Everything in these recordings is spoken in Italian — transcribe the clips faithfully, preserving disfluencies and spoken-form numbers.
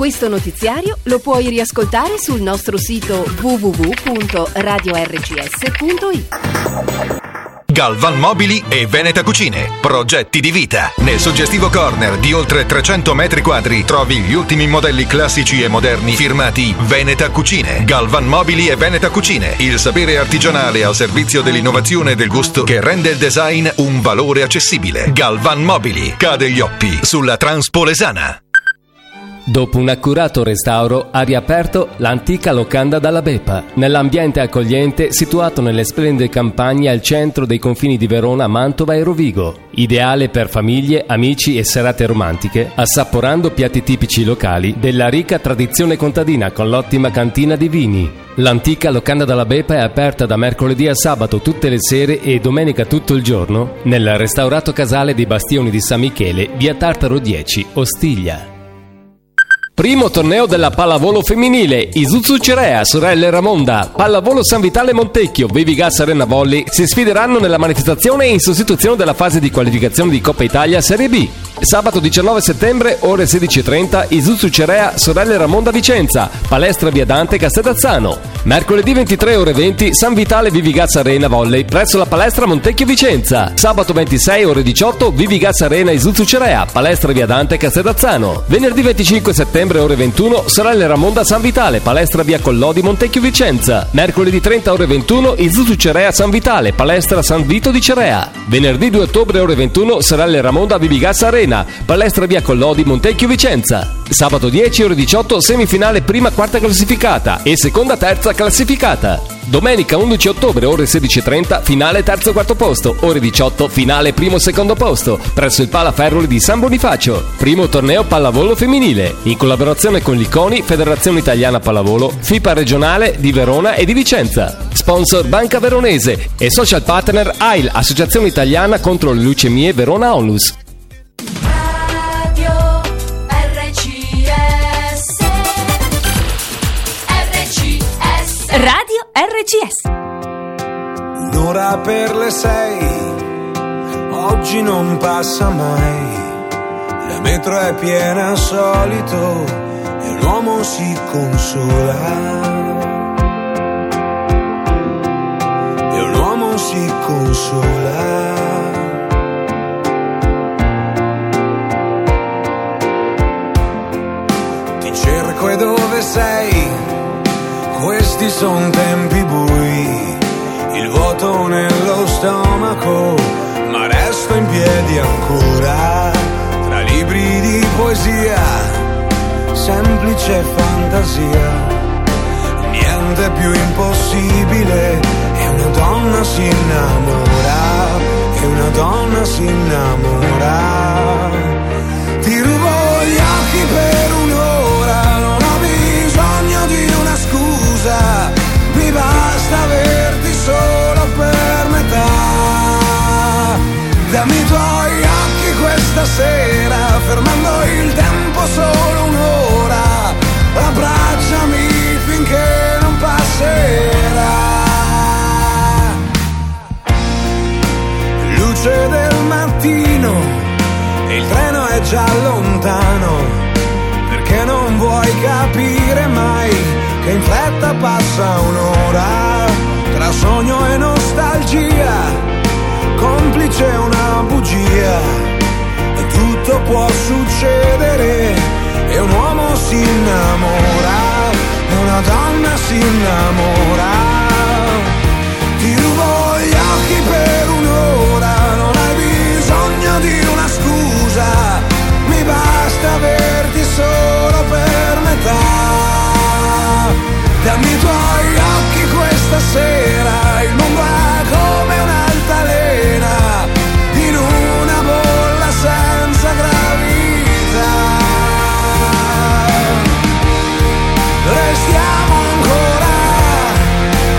Questo notiziario lo puoi riascoltare sul nostro sito w w w punto radio r c s punto i t. Galvan Mobili e Veneta Cucine. Progetti di vita. Nel suggestivo corner di oltre trecento metri quadri trovi gli ultimi modelli classici e moderni firmati Veneta Cucine. Galvan Mobili e Veneta Cucine. Il sapere artigianale al servizio dell'innovazione e del gusto che rende il design un valore accessibile. Galvan Mobili. Cade gli occhi sulla Transpolesana. Dopo un accurato restauro ha riaperto l'antica locanda dalla Beppa, nell'ambiente accogliente situato nelle splendide campagne al centro dei confini di Verona, Mantova e Rovigo. Ideale per famiglie, amici e serate romantiche, assaporando piatti tipici locali della ricca tradizione contadina con l'ottima cantina di vini. L'antica locanda dalla Beppa è aperta da mercoledì a sabato tutte le sere e domenica tutto il giorno nel restaurato casale dei Bastioni di San Michele, via Tartaro dieci, Ostiglia. Primo torneo della pallavolo femminile, Isuzu Cerea, sorelle Ramonda, Pallavolo San Vitale Montecchio, Baby Gas Arena Volley si sfideranno nella manifestazione in sostituzione della fase di qualificazione di Coppa Italia Serie B. Sabato diciannove settembre, ore sedici e trenta, Isuzu Cerea, sorelle Ramonda Vicenza, palestra via Dante Castellazzano. Mercoledì ventitré ore venti, San Vitale Vivigaz Arena Volley presso la palestra Montecchio Vicenza. Sabato ventisei ore diciotto, Vivigaz Arena Isuzu Cerea, palestra via Dante Castellazzano. Venerdì venticinque settembre ore ventuno, sorelle Ramonda San Vitale, palestra via Collodi Montecchio Vicenza. Mercoledì trenta ore ventuno, Isuzu Cerea San Vitale, palestra San Vito di Cerea. Venerdì due ottobre ore ventuno, sorelle Ramonda Vivigaz Arena, palestra via Collodi Montecchio Vicenza. Sabato dieci ore diciotto, semifinale prima quarta classificata e seconda terza classificata. Domenica undici ottobre ore sedici e trenta, finale terzo quarto posto, ore diciotto finale primo secondo posto presso il Palaferroli di San Bonifacio. Primo torneo pallavolo femminile in collaborazione con l'I C O N I, Federazione Italiana Pallavolo, FIPA regionale di Verona e di Vicenza. Sponsor Banca Veronese e social partner A I L, Associazione Italiana contro le leucemie Verona Onlus. Radio R C S. Un'ora per le sei, oggi non passa mai. La metro è piena al solito e l'uomo si consola. E l'uomo si consola. Ti cerco e dove sei? Questi son tempi bui, il vuoto nello stomaco, ma resto in piedi ancora, tra libri di poesia, semplice fantasia, niente più impossibile, e una donna si innamora, e una donna si innamora. Ti rubo gli occhi per un'ora, non ho bisogno di una scusa, mi basta averti solo per metà. Dammi i tuoi occhi questa sera, fermando il tempo solo un'ora, abbracciami finché non passerà. Luce del mattino e il treno è già lontano, perché non vuoi capire mai che in fretta passa un'ora, tra sogno e nostalgia, complice una bugia, e tutto può succedere, e un uomo si innamora, e una donna si innamora. Ti rubo gli occhi per un'ora, non hai bisogno di una scusa, mi basta averti solo per metà. Dammi i tuoi occhi questa sera, il mondo è come un'altalena, in una bolla senza gravità. Restiamo ancora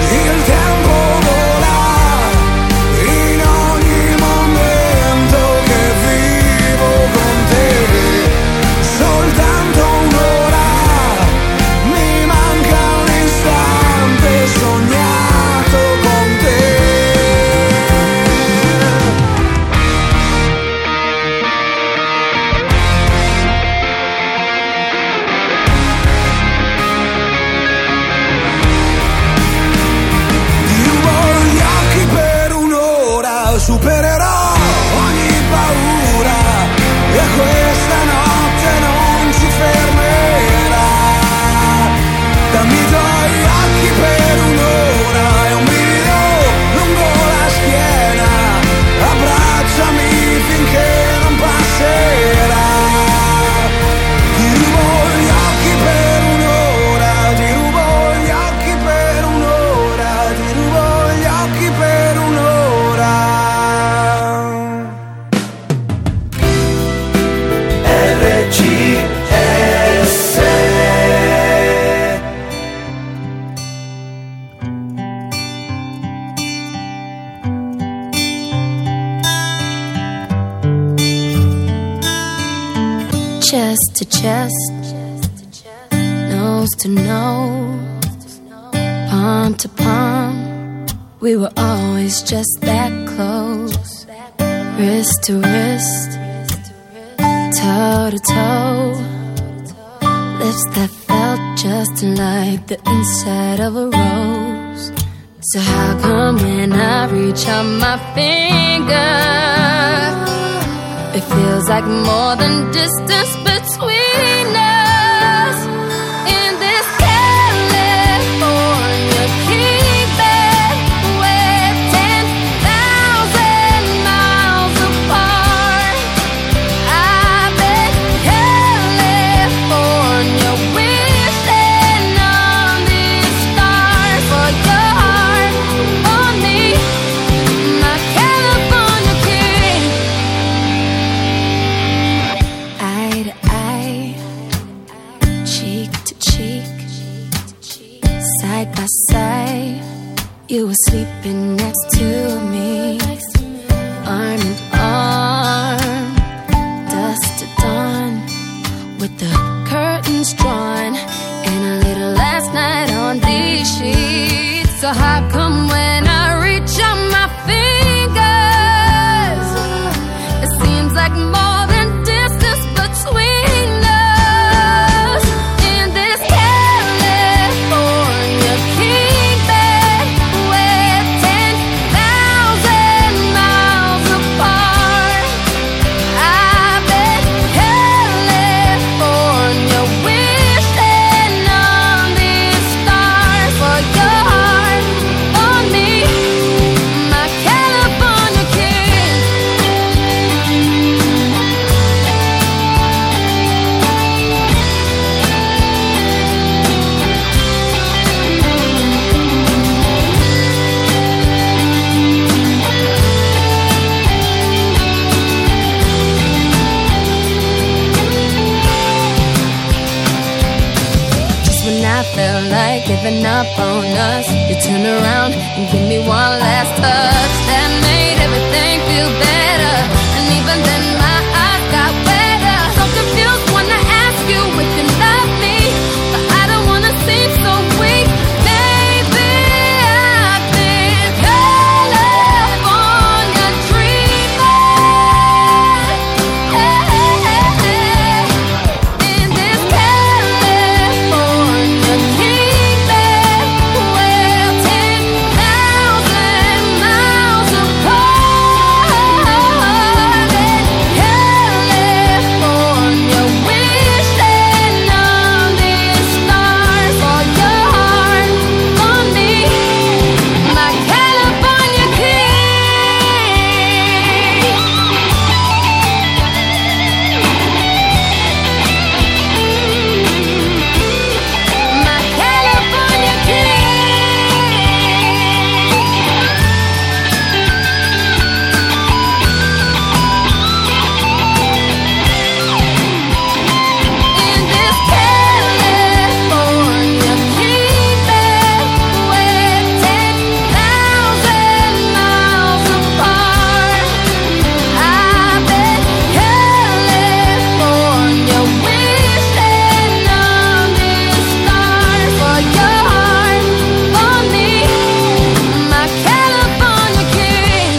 chest to chest, nose to nose, palm to palm. We were always just that close, wrist to wrist, toe to toe, lips that felt just like the inside of a rose. So how come when I reach out my finger, it feels like more than distance between us? In this California king bed, we're ten thousand miles apart. I bet California wishing on these stars for your heart on me, my California king. Eye to eye, cheek to cheek, side by side, you were sleeping next to me, arm in arm, dusk to dawn, with the curtains drawn, and a little last night on these sheets. So how come when I reach out my fingers, it seems like more than distance between us? In this California king bed, we're ten thousand miles apart. I bet California wishing on these stars for your heart on me, my California king. Just when I felt like giving up on us, you turn around and give me one last touch that made everything feel better. And even then my eyes got wetter. So confused when I ask you if you love me, but I don't wanna seem so weak. Maybe I've been California dreaming. In this California king bed, we're ten thousand miles apart. California wishing on these stars for your heart on me, my California king. My California In this California king bed, we're ten thousand miles apart. I bet California wishing on these stars for your heart on me, my California king.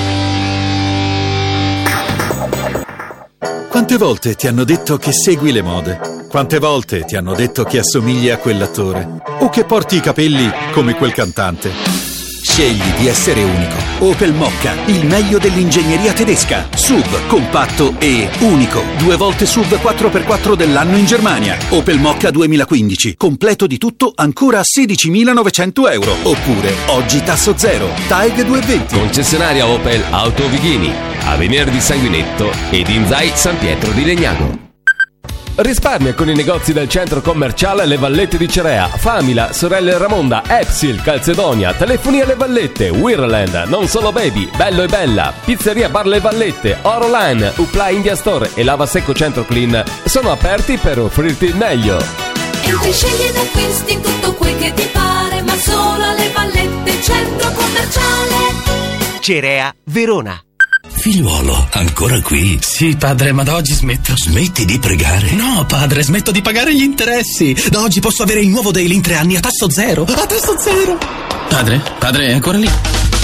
Quante volte ti hanno detto che segui le mode? Quante volte ti hanno detto che assomigli a quell'attore? O che porti i capelli come quel cantante? Scegli di essere unico. Opel Mokka, il meglio dell'ingegneria tedesca. S U V, compatto e unico. Due volte S U V quattro per quattro dell'anno in Germania. Opel Mokka duemilaquindici. Completo di tutto ancora a sedicimilanovecento euro. Oppure oggi tasso zero. T A E G duecentoventi. Concessionaria Opel Auto Vighini, Avenir di Sanguinetto ed Inzai San Pietro di Legnago. Risparmia con i negozi del centro commerciale Le Vallette di Cerea, Famila, Sorelle Ramonda, Epsil, Calzedonia, Telefonia Le Vallette, Wirland, Non Solo Baby, Bello e Bella, Pizzeria Bar Le Vallette, Oroline, Upla India Store e Lava Secco Centro Clean sono aperti per offrirti il meglio. Entri, scegli ed acquisti in tutto quel che ti pare, ma solo alle Vallette, centro commerciale Cerea, Verona. figliuolo, ancora qui? Sì, padre, ma da oggi smetto. Smetti di pregare? No, padre, smetto di pagare gli interessi. Da oggi posso avere il nuovo Daily in tre anni a tasso zero. A tasso zero. Padre? Padre, è ancora lì?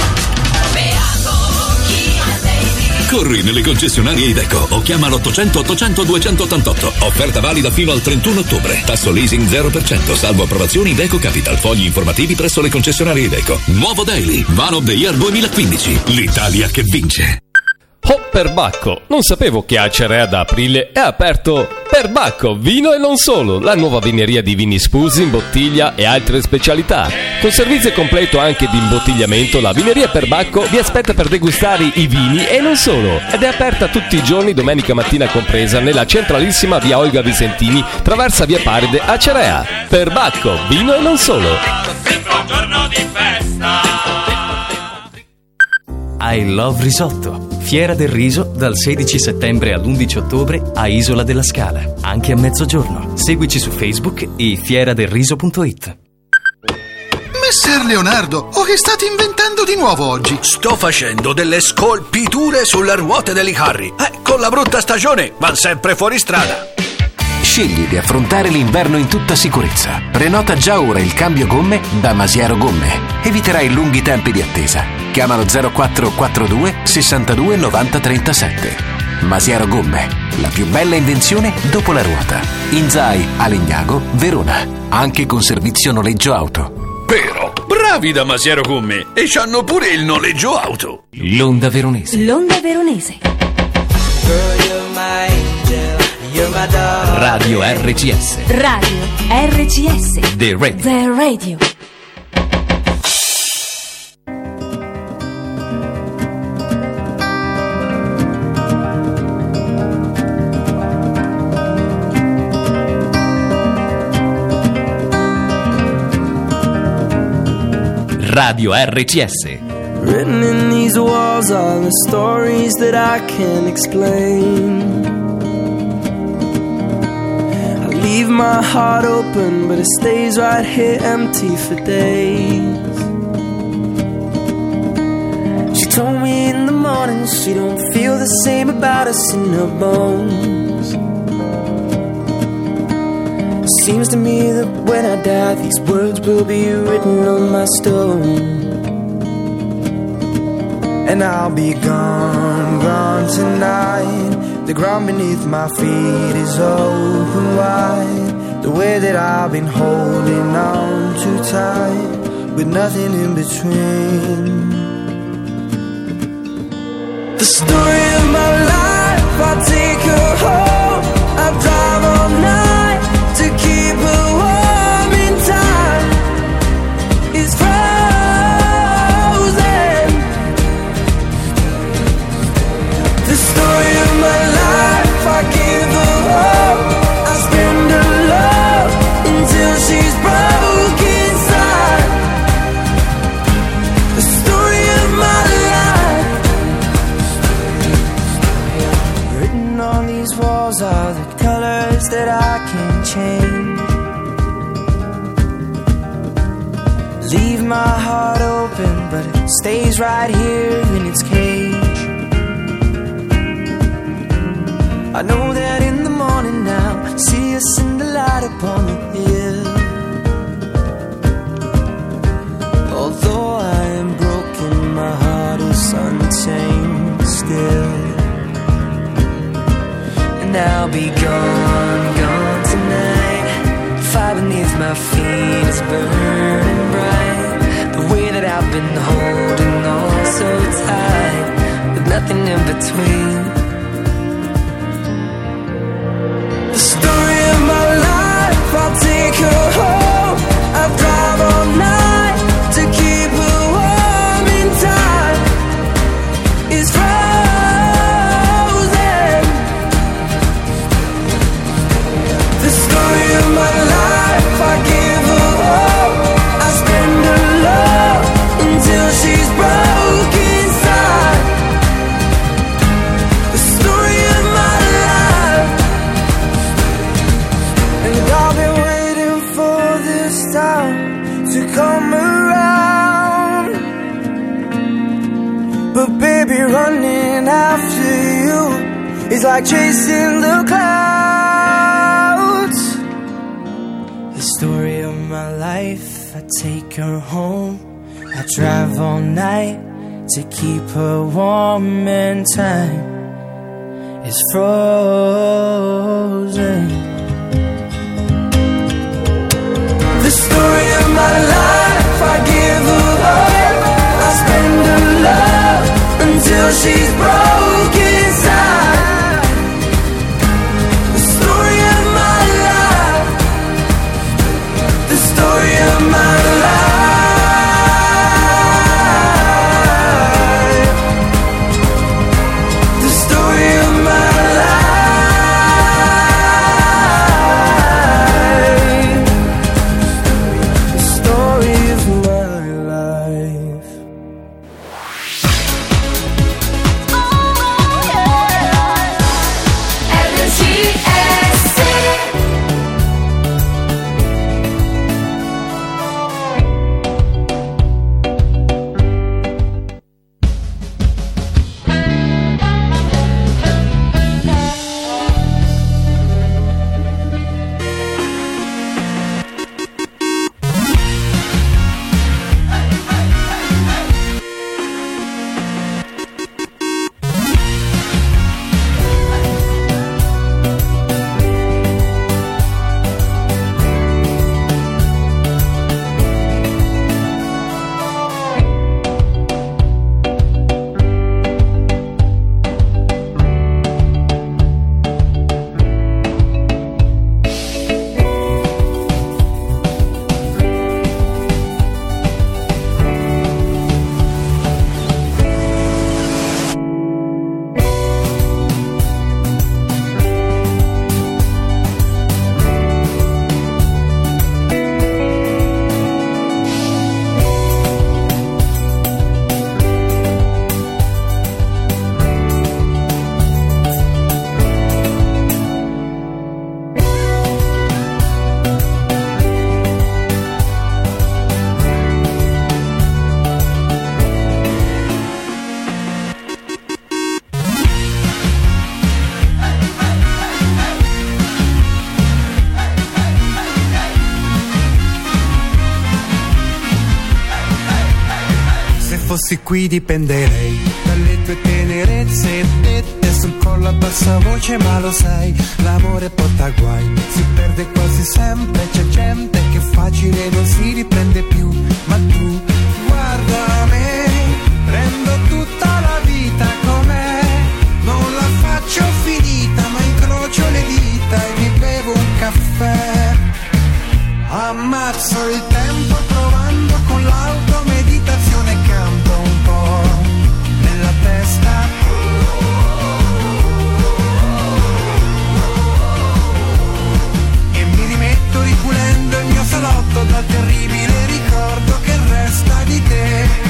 Corri nelle concessionarie Iveco o chiama l'ottocento ottocento duecentottantotto. Offerta valida fino al trentuno ottobre. Tasso leasing zero per cento, salvo approvazioni Iveco Capital. Fogli informativi presso le concessionarie Iveco. Nuovo Daily, Van of the Year duemilaquindici. L'Italia che vince. Oh, Perbacco, non sapevo che Acerea da aprile è aperto Perbacco, vino e non solo, la nuova vineria di vini sfusi in bottiglia e altre specialità. Con servizio completo anche di imbottigliamento, la vineria Perbacco vi aspetta per degustare i vini e non solo. Ed è aperta tutti i giorni, domenica mattina compresa, nella centralissima via Olga Vicentini, traversa via Paride, Acerea. Perbacco, vino e non solo. Sempre un giorno di festa. I Love Risotto. Fiera del riso dal sedici settembre all'undici ottobre a Isola della Scala, anche a mezzogiorno. Seguici su Facebook e fiera del riso punto it. Messer Leonardo, o che state inventando di nuovo oggi? Sto facendo delle scolpiture sulle ruote dei carri. Eh, con la brutta stagione van sempre fuori strada. Scegli di affrontare l'inverno in tutta sicurezza. Prenota già ora il cambio gomme da Masiaro Gomme. Eviterai lunghi tempi di attesa. Chiamalo zero quattro quattro due sessantadue novanta trentasette. Masiaro Gomme, la più bella invenzione dopo la ruota. In Zai, Alegnago, Verona. Anche con servizio noleggio auto. Però, bravi da Masiaro Gomme, e c'hanno pure il noleggio auto. L'Onda Veronese. L'Onda Veronese. Radio R C S. Radio R C S. The Radio. The Radio. Radio R C S. Written in these walls are the stories that I can't explain. I leave my heart open, but it stays right here empty for days. She told me in the morning she don't feel the same about us in her bones. Seems to me that when I die, these words will be written on my stone. And I'll be gone, gone tonight. The ground beneath my feet is open wide. The way that I've been holding on too tight, with nothing in between. The story of my life, I'll take her home. I'll drive all night to keep her warm in time. It's frozen. The story of my life, I give her hope. I spend her love until she's broke inside. The story of my life. Written on these walls are the colors that I can't change. Leave my heart open, but it stays right here in its cage. I know that in the morning now, see us in the light upon the hill. Although I am broken, my heart is unchained still. And I'll be gone, gone tonight. The fire beneath my feet is burning bright. The way that I've been holding on so tight, with nothing in between. The story of my life, I'll take her home. I'll drive all night to keep her warm in time. It's frozen. The story of my life, I give her hope. I spend her love until she's broke inside. The story of my life. And I've been waiting for this time to come around. But baby, running out days like chasing the clouds. The story of my life, I take her home. I drive all night to keep her warm, and time is frozen. The story of my life, I give her all. I spend her love until she's broken inside. The story of my life, the story of my life. Fossi qui dipenderei dalle tue tenerezze dette sul collo a bassa voce, ma lo sai, l'amore porta guai, si perde quasi sempre, c'è gente che facile non si riprende più, ma tu guarda me, prendo tutta la vita com'è, non la faccio finita, ma incrocio le dita e mi bevo un caffè, ammazzo il tempo provando con l'automeditazione, canto un po' nella testa, e mi rimetto ripulendo il mio salotto dal terribile ricordo che resta di te.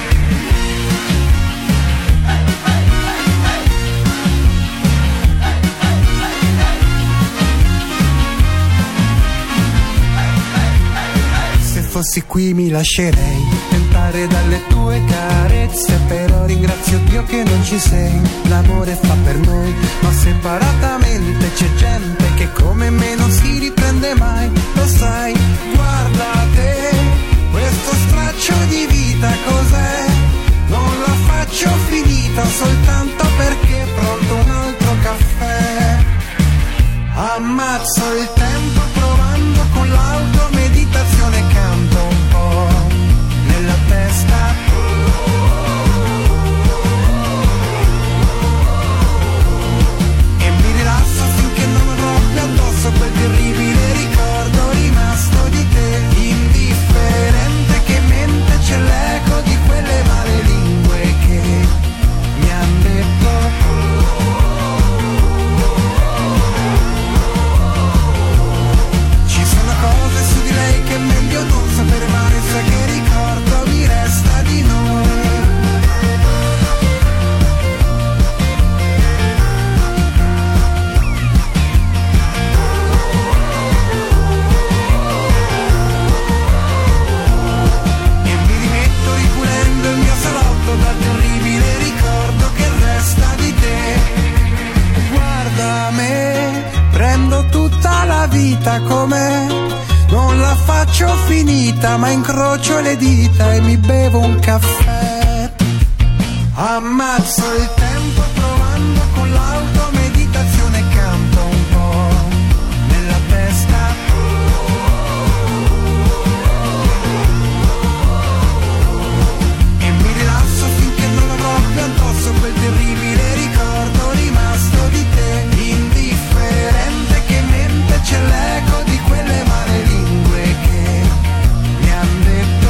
Se fossi qui mi lascerei tentare dalle tue carezze, però ringrazio Dio che non ci sei. L'amore fa per noi, ma separatamente c'è gente che come me non si riprende mai. Lo sai, guarda te, questo straccio di vita cos'è? Non la faccio finita soltanto perché è pronto un altro caffè. Ammazzo il tempo provando con l'automeditazione, canto un po' nella testa, e mi rilasso finché non avrò più addosso quel terribile ricordo rimasto di te, indifferente che mente c'è l'eco di quelle male lingue che mi han detto ci sono cose la vita com'è, non la faccio finita, ma incrocio le dita e mi bevo un caffè. Ammazzo il tempo provando con l'automeditazione, canto un po' nella testa. E mi rilasso finché non avrò più addosso quel terribile ricordo rimasto di te, indifferente che mente c'è l'eco di quelle male lingue che mi han detto.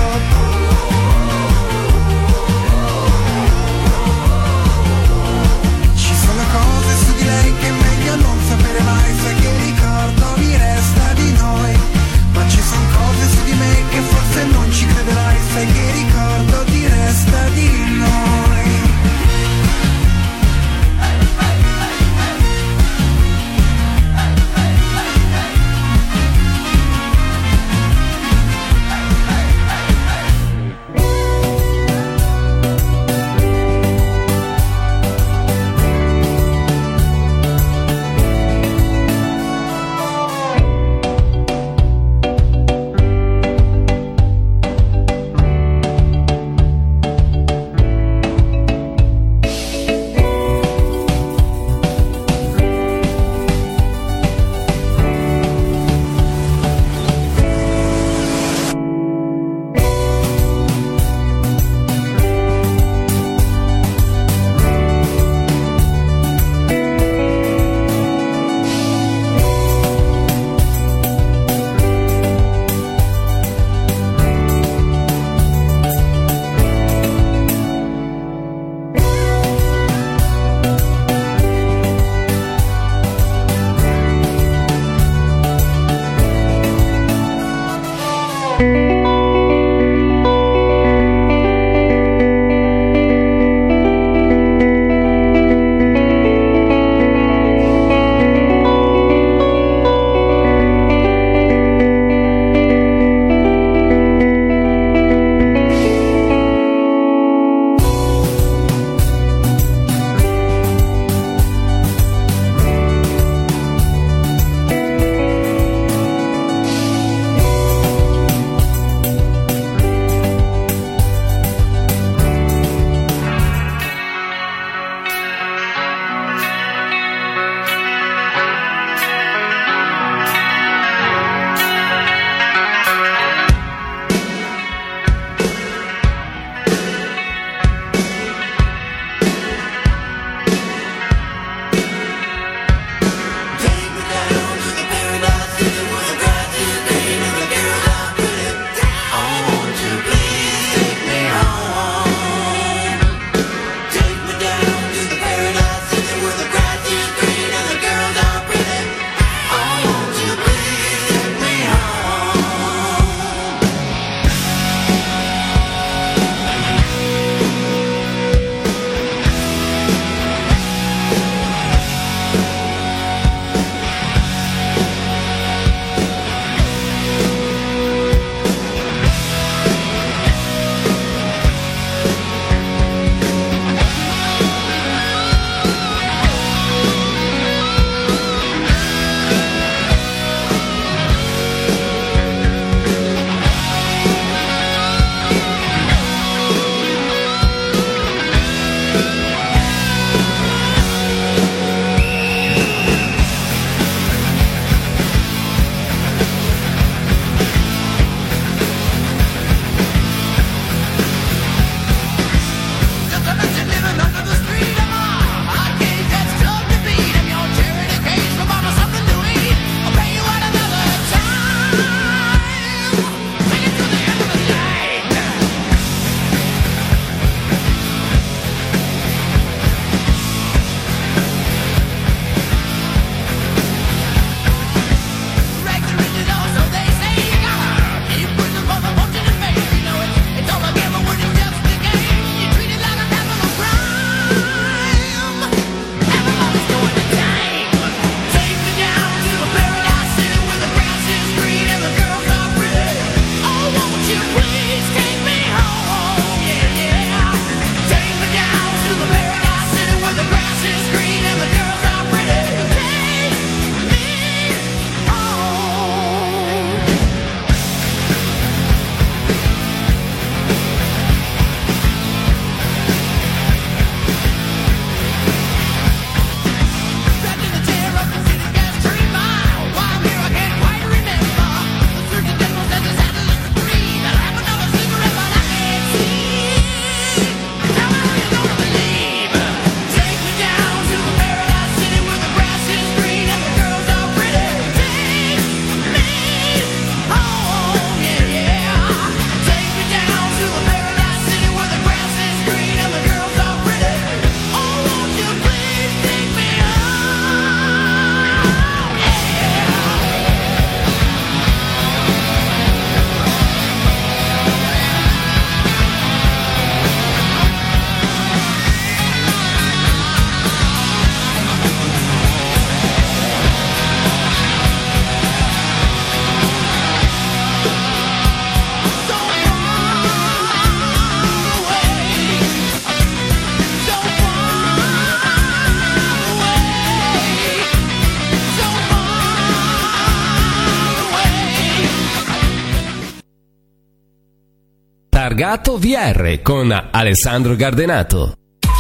Targato V R con Alessandro Gardenato.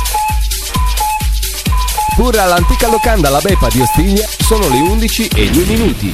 Pure all'antica locanda La Bepa di Ostiglia sono le undici e due minuti.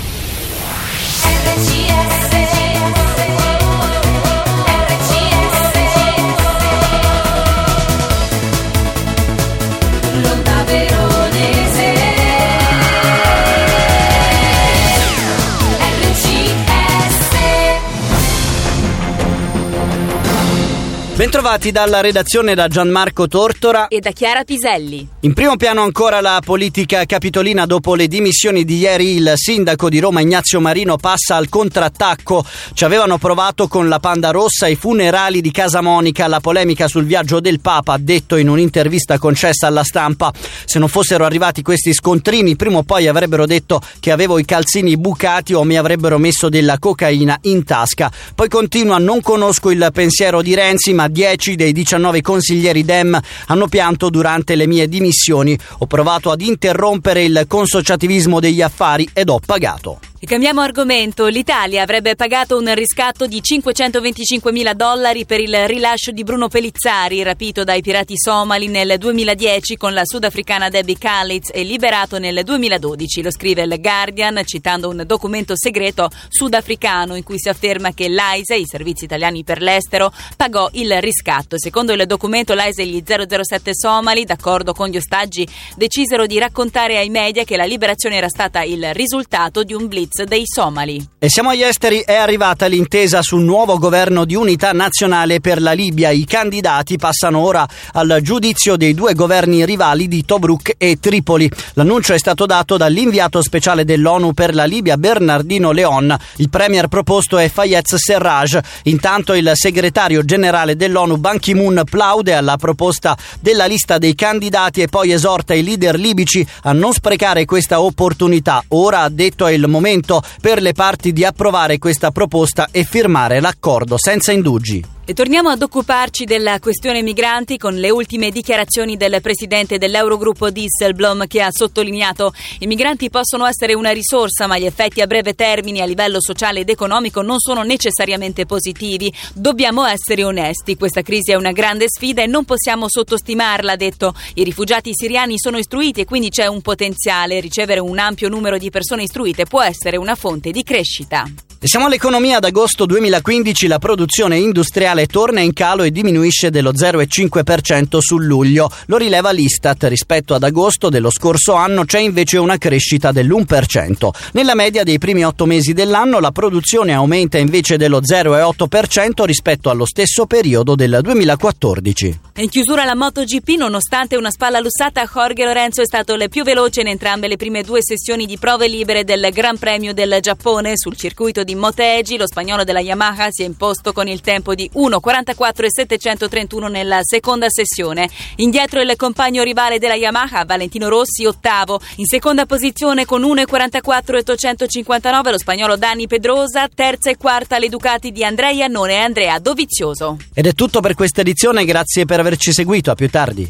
Bentrovati dalla redazione da Gianmarco Tortora e da Chiara Piselli. In primo piano ancora la politica capitolina. Dopo le dimissioni di ieri il sindaco di Roma Ignazio Marino passa al contrattacco. Ci avevano provato con la Panda Rossa, i funerali di Casa Monica, la polemica sul viaggio del Papa, ha detto in un'intervista concessa alla Stampa. Se non fossero arrivati questi scontrini, prima o poi avrebbero detto che avevo i calzini bucati o mi avrebbero messo della cocaina in tasca. Poi continua: non conosco il pensiero di Renzi, ma dieci dei diciannove consiglieri Dem hanno pianto durante le mie dimissioni. Ho provato ad interrompere il consociativismo degli affari ed ho pagato. E cambiamo argomento. L'Italia avrebbe pagato un riscatto di cinquecentoventicinquemila dollari per il rilascio di Bruno Pellizzari, rapito dai pirati somali nel duemiladieci con la sudafricana Debbie Khalid e liberato nel duemiladodici. Lo scrive il Guardian citando un documento segreto sudafricano in cui si afferma che l'A I S E, i servizi italiani per l'estero, pagò il riscatto. Secondo il documento l'A I S E e gli zero zero sette somali, d'accordo con gli ostaggi, decisero di raccontare ai media che la liberazione era stata il risultato di un blitz dei somali. E siamo agli esteri. È arrivata l'intesa sul nuovo governo di unità nazionale per la Libia. I candidati passano ora al giudizio dei due governi rivali di Tobruk e Tripoli. L'annuncio è stato dato dall'inviato speciale dell'ONU per la Libia Bernardino Leon. Il premier proposto è Fayez Serraj. Intanto il segretario generale dell'ONU Ban Ki-moon plaude alla proposta della lista dei candidati e poi esorta i leader libici a non sprecare questa opportunità. Ora, ha detto, è il momento per le parti di approvare questa proposta e firmare l'accordo senza indugi. E torniamo ad occuparci della questione migranti con le ultime dichiarazioni del presidente dell'Eurogruppo Dijsselbloem, che ha sottolineato: i migranti possono essere una risorsa, ma gli effetti a breve termine a livello sociale ed economico non sono necessariamente positivi. Dobbiamo essere onesti, questa crisi è una grande sfida e non possiamo sottostimarla, ha detto. I rifugiati siriani sono istruiti e quindi c'è un potenziale. Ricevere un ampio numero di persone istruite può essere una fonte di crescita. E siamo all'economia. Ad agosto duemilaquindici la produzione industriale torna in calo e diminuisce dello zero virgola cinque per cento su luglio. Lo rileva l'Istat. Rispetto ad agosto dello scorso anno c'è invece una crescita dell'uno per cento. Nella media dei primi otto mesi dell'anno la produzione aumenta invece dello zero virgola otto per cento rispetto allo stesso periodo del duemilaquattordici. In chiusura la MotoGP, nonostante una spalla lussata, Jorge Lorenzo è stato il più veloce in entrambe le prime due sessioni di prove libere del Gran Premio del Giappone. Sul circuito di Motegi lo spagnolo della Yamaha si è imposto con il tempo di uno quarantaquattro e settecentotrentuno nella seconda sessione. Indietro il compagno rivale della Yamaha, Valentino Rossi, ottavo. In seconda posizione con uno quarantaquattro e ottocentocinquantanove lo spagnolo Dani Pedrosa, terza e quarta le Ducati di Andrea Iannone e Andrea Dovizioso. Ed è tutto per questa edizione, grazie per averci seguito, a più tardi.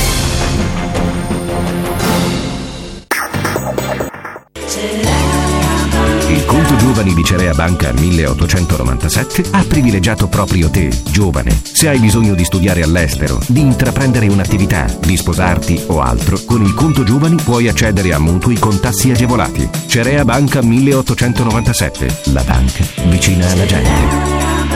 Il conto giovani di Cerea Banca milleottocentonovantasette ha privilegiato proprio te, giovane. Se hai bisogno di studiare all'estero, di intraprendere un'attività, di sposarti o altro, con il conto giovani puoi accedere a mutui con tassi agevolati. Cerea Banca milleottocentonovantasette, la banca vicina alla gente.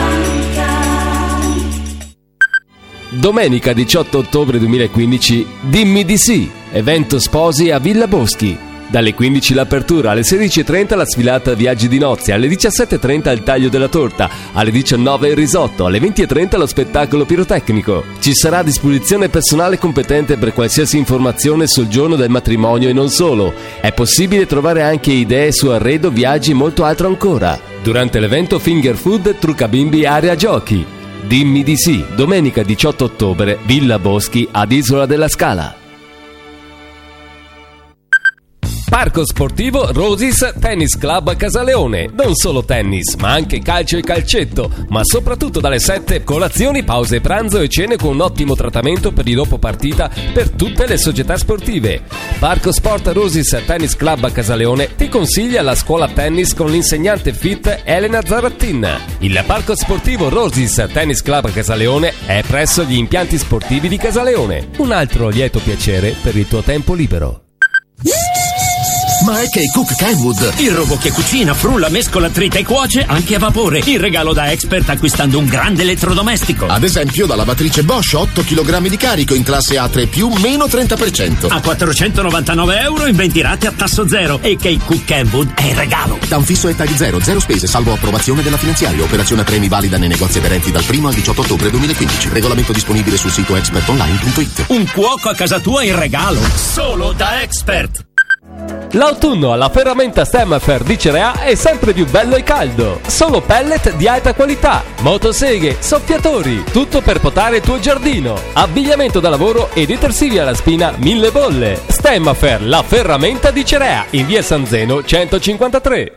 Domenica diciotto ottobre duemilaquindici, Dimmi di sì, evento sposi a Villa Boschi. Dalle quindici l'apertura, alle sedici e trenta la sfilata Viaggi di nozze, alle diciassette e trenta il taglio della torta, alle diciannove il risotto, alle venti e trenta lo spettacolo pirotecnico. Ci sarà a disposizione personale competente per qualsiasi informazione sul giorno del matrimonio e non solo. È possibile trovare anche idee su arredo, viaggi e molto altro ancora. Durante l'evento Finger Food, Trucca Bimbi, area giochi. Dimmi di sì, domenica diciotto ottobre, Villa Boschi ad Isola della Scala. Parco sportivo Roses Tennis Club Casaleone. Non solo tennis, ma anche calcio e calcetto, ma soprattutto dalle sette colazioni, pause pranzo e cene con un ottimo trattamento per il dopo partita per tutte le società sportive. Parco Sport Roses Tennis Club Casaleone ti consiglia la scuola tennis con l'insegnante fit Elena Zarattin. Il Parco sportivo Roses Tennis Club Casaleone è presso gli impianti sportivi di Casaleone. Un altro lieto piacere per il tuo tempo libero. Ma è che Cook Kenwood, il robot che cucina, frulla, mescola, trita e cuoce anche a vapore. Il regalo da expert acquistando un grande elettrodomestico. Ad esempio la lavatrice Bosch otto chilogrammi di carico in classe A tre più, meno trenta per cento. A quattrocentonovantanove euro in venti rate a tasso zero. E che Cook Kenwood è il regalo. Da un fisso e tag zero, zero spese, salvo approvazione della finanziaria. Operazione premi valida nei negozi aderenti dal primo al diciotto ottobre duemilaquindici. Regolamento disponibile sul sito expert online punto it. Un cuoco a casa tua in regalo. Solo da expert. L'autunno alla ferramenta Stemmafer di Cerea è sempre più bello e caldo. Solo pellet di alta qualità, motoseghe, soffiatori, tutto per potare il tuo giardino. Abbigliamento da lavoro e detersivi alla spina mille bolle. Stemmafer, la ferramenta di Cerea, in via San Zeno centocinquantatré.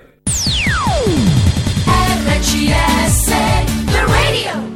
R C S, the radio.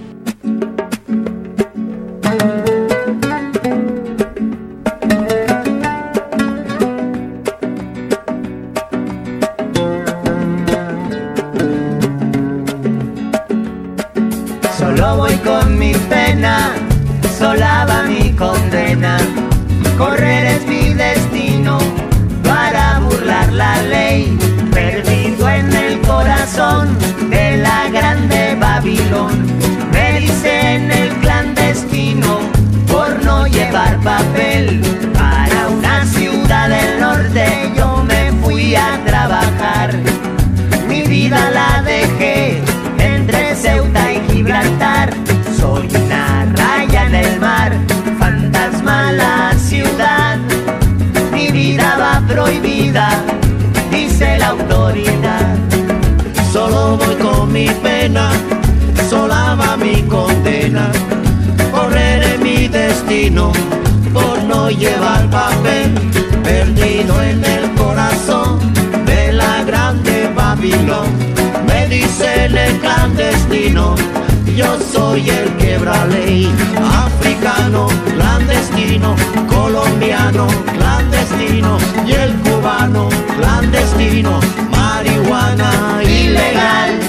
Solo voy con mi pena, sola va mi condena. Correr es mi destino para burlar la ley. Perdido en el corazón de la grande Babilón. Me dicen el clandestino por no llevar papel. Para una ciudad del norte yo me fui a trabajar. Mi vida la dejé entre Ceuta y Gibraltar. Soy una raya en el mar, fantasma la ciudad. Mi vida va prohibida, dice la autoridad. Solo voy con mi pena, sola va mi condena. Correré mi destino por no llevar papel. Perdido en el corazón de la grande Babilón. Me dicen el clandestino, yo soy el quebra ley. Africano, clandestino, colombiano, clandestino, y el cubano, clandestino, marihuana ilegal.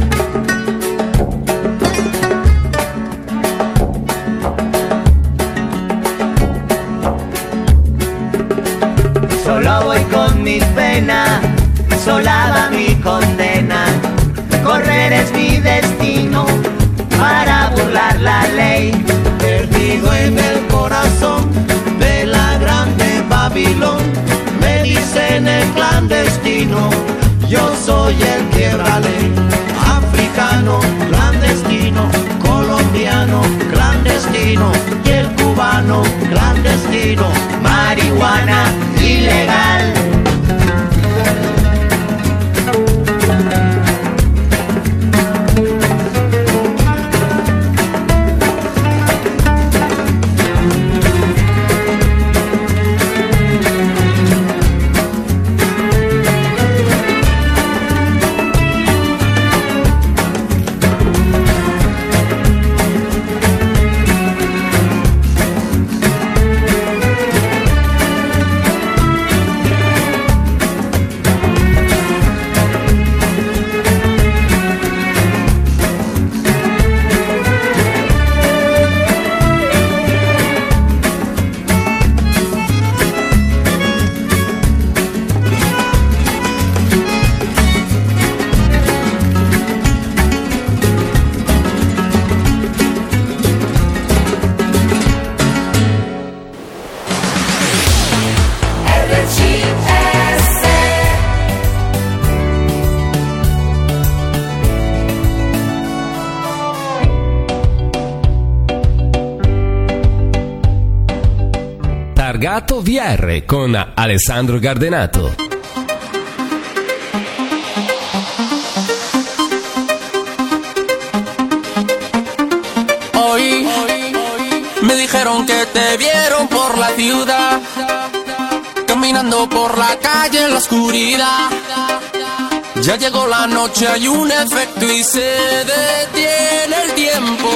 Solo voy con mi pena, sola va mi condena. Correr es mi destino para burlar la ley. Perdido en el corazón de la grande Babilón. Me dicen el clandestino, yo soy el quiebra ley. Africano, clandestino, colombiano, clandestino, y el cubano, clandestino, marihuana ilegal. Targato V R con Alessandro Gardenato. Hoy me dijeron que te vieron por la ciudad, caminando caminando por la calle en la oscuridad. Ya llegó la noche, hay un efecto y se detiene el tiempo.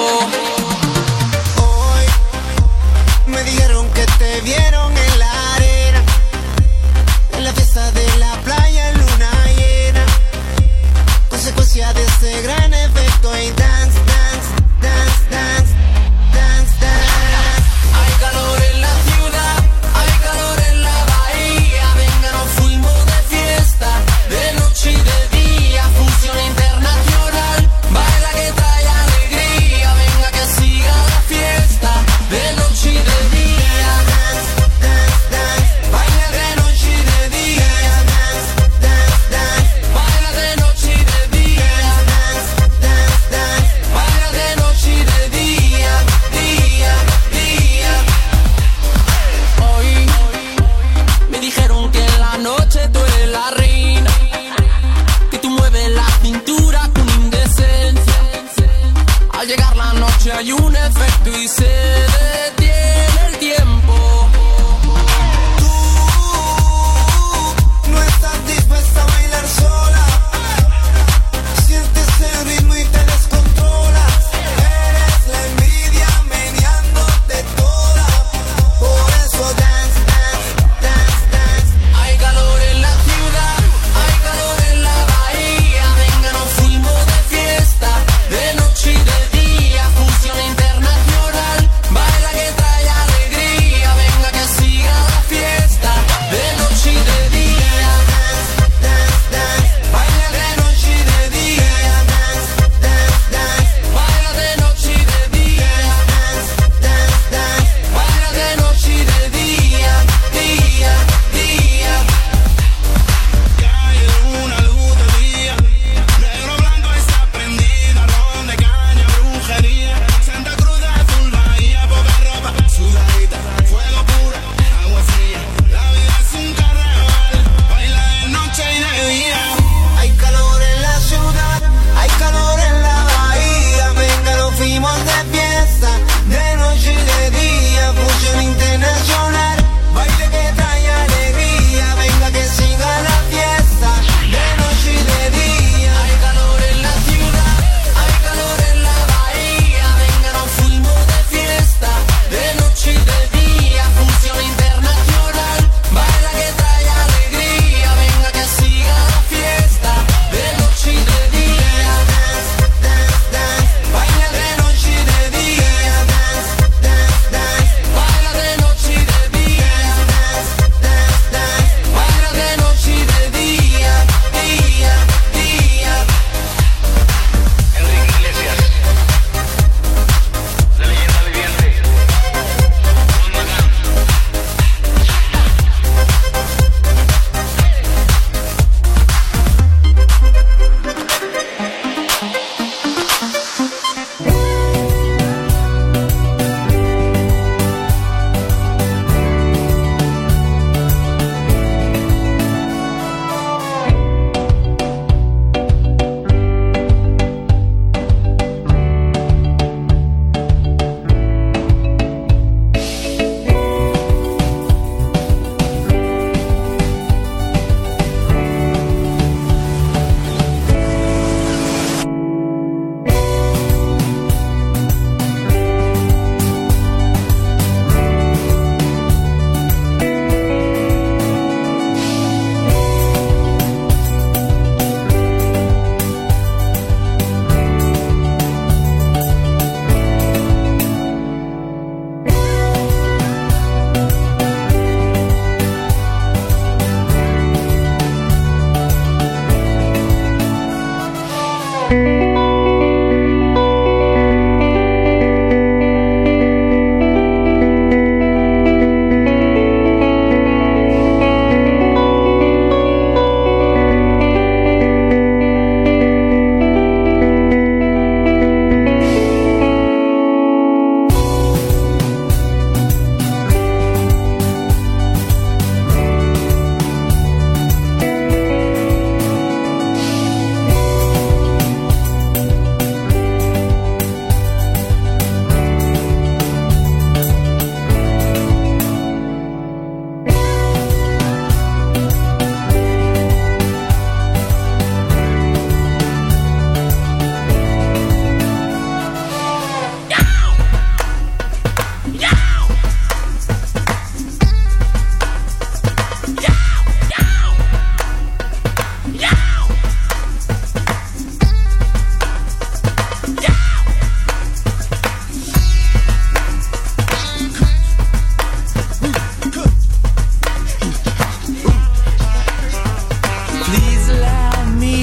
Hoy me dijeron que te vieron en la arena, en la fiesta de la playa en luna llena. Consecuencia de ese gran efecto y dance, dance, dance, dance, dance, dance. Hay calor en la ciudad, hay calor en la bahía. Venga, nos fuimos de fiesta, de noche y de día. Fusión internacional, baila que trae alegría. Venga que siga la fiesta, de noche y de día. Dance, dance, dance, baila de noche y de día. Dance,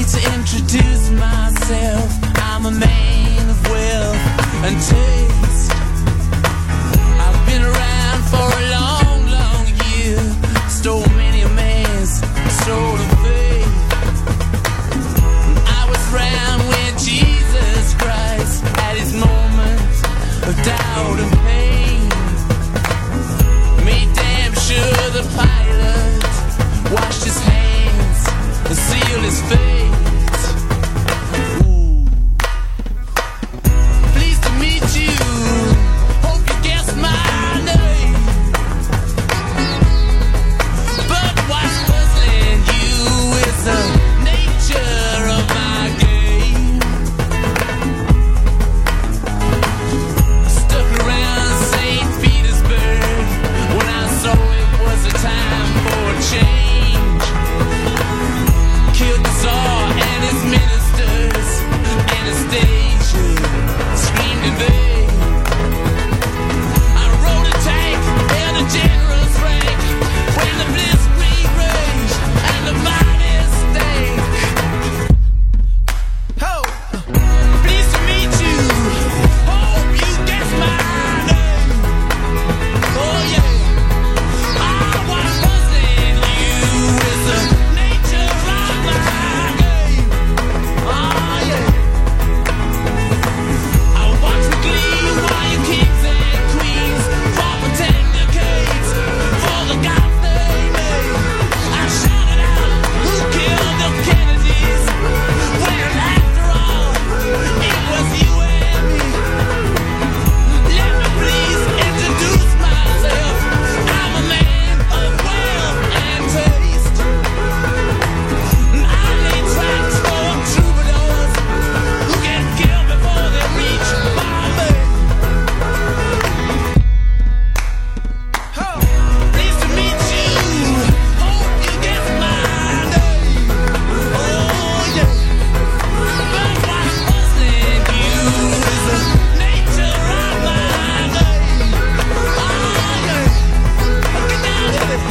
to introduce myself. I'm a man of wealth and taste. I've been around for a long, long year. Stole many a man's soul of faith. I was around when Jesus Christ had his moments of doubt and pain. Made damn sure the pilot washed his hands and sealed his fate. Ooh. Pleased to meet you. Hope you guessed my name. But what's puzzling you is the nature of my game. Stuck around Saint Petersburg when I saw it was a time for a change. Killed the Tsar and his ministers. Anastasia screamed in vain. I rode a tank in a general's rank when the blitzkrieg raged and the body stank. Oh, pleased to meet you. Hope you guessed my name. Oh yeah. Ah, what's puzzling you is the nature of my game. Oh yeah. I watch with glee while you kings and queens fall for tender cakes for the gods they made. I shouted out, who killed the Kennedys? When after all, it was you and me. Let me please introduce myself. I'm a man of wealth and taste. I lay tracks for troubadours who get killed before they reach Bombay. Oh, pleased to meet you. Hope you guessed my name. Oh yeah. But what's puzzling you is the nature of my game. Oh yeah. Get down with it.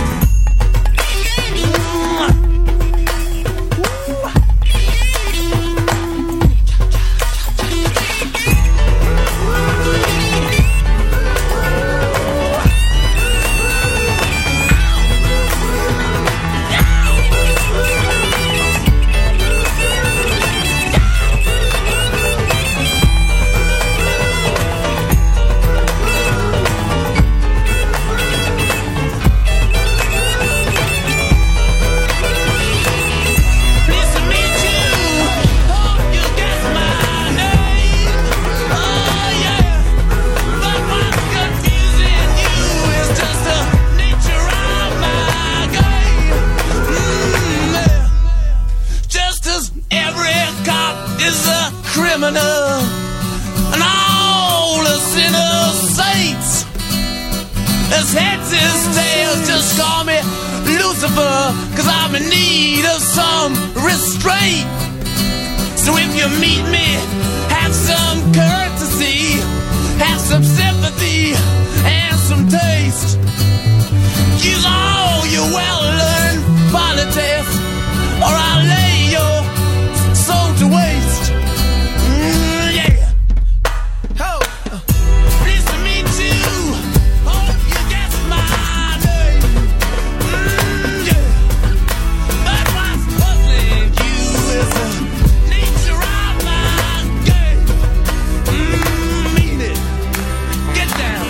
Pleased to meet you. Hope you guessed my name. Oh yeah. But what's confusing you is just the nature of my game. Mm, yeah. Just as every cop is a criminal and all the sinners saints. As heads is tails, just call me Lucifer, cause I'm in need of some restraint. So if you meet me, have some courtesy, have some sympathy, and some taste. Use all your well-learned politics, or I'll lay your soul to waste. Mm, yeah. Oh, pleased to meet you. Hope you guessed my name. Mm, yeah. But what's puzzling you is the nature of my game. Mm, mean it. Get down.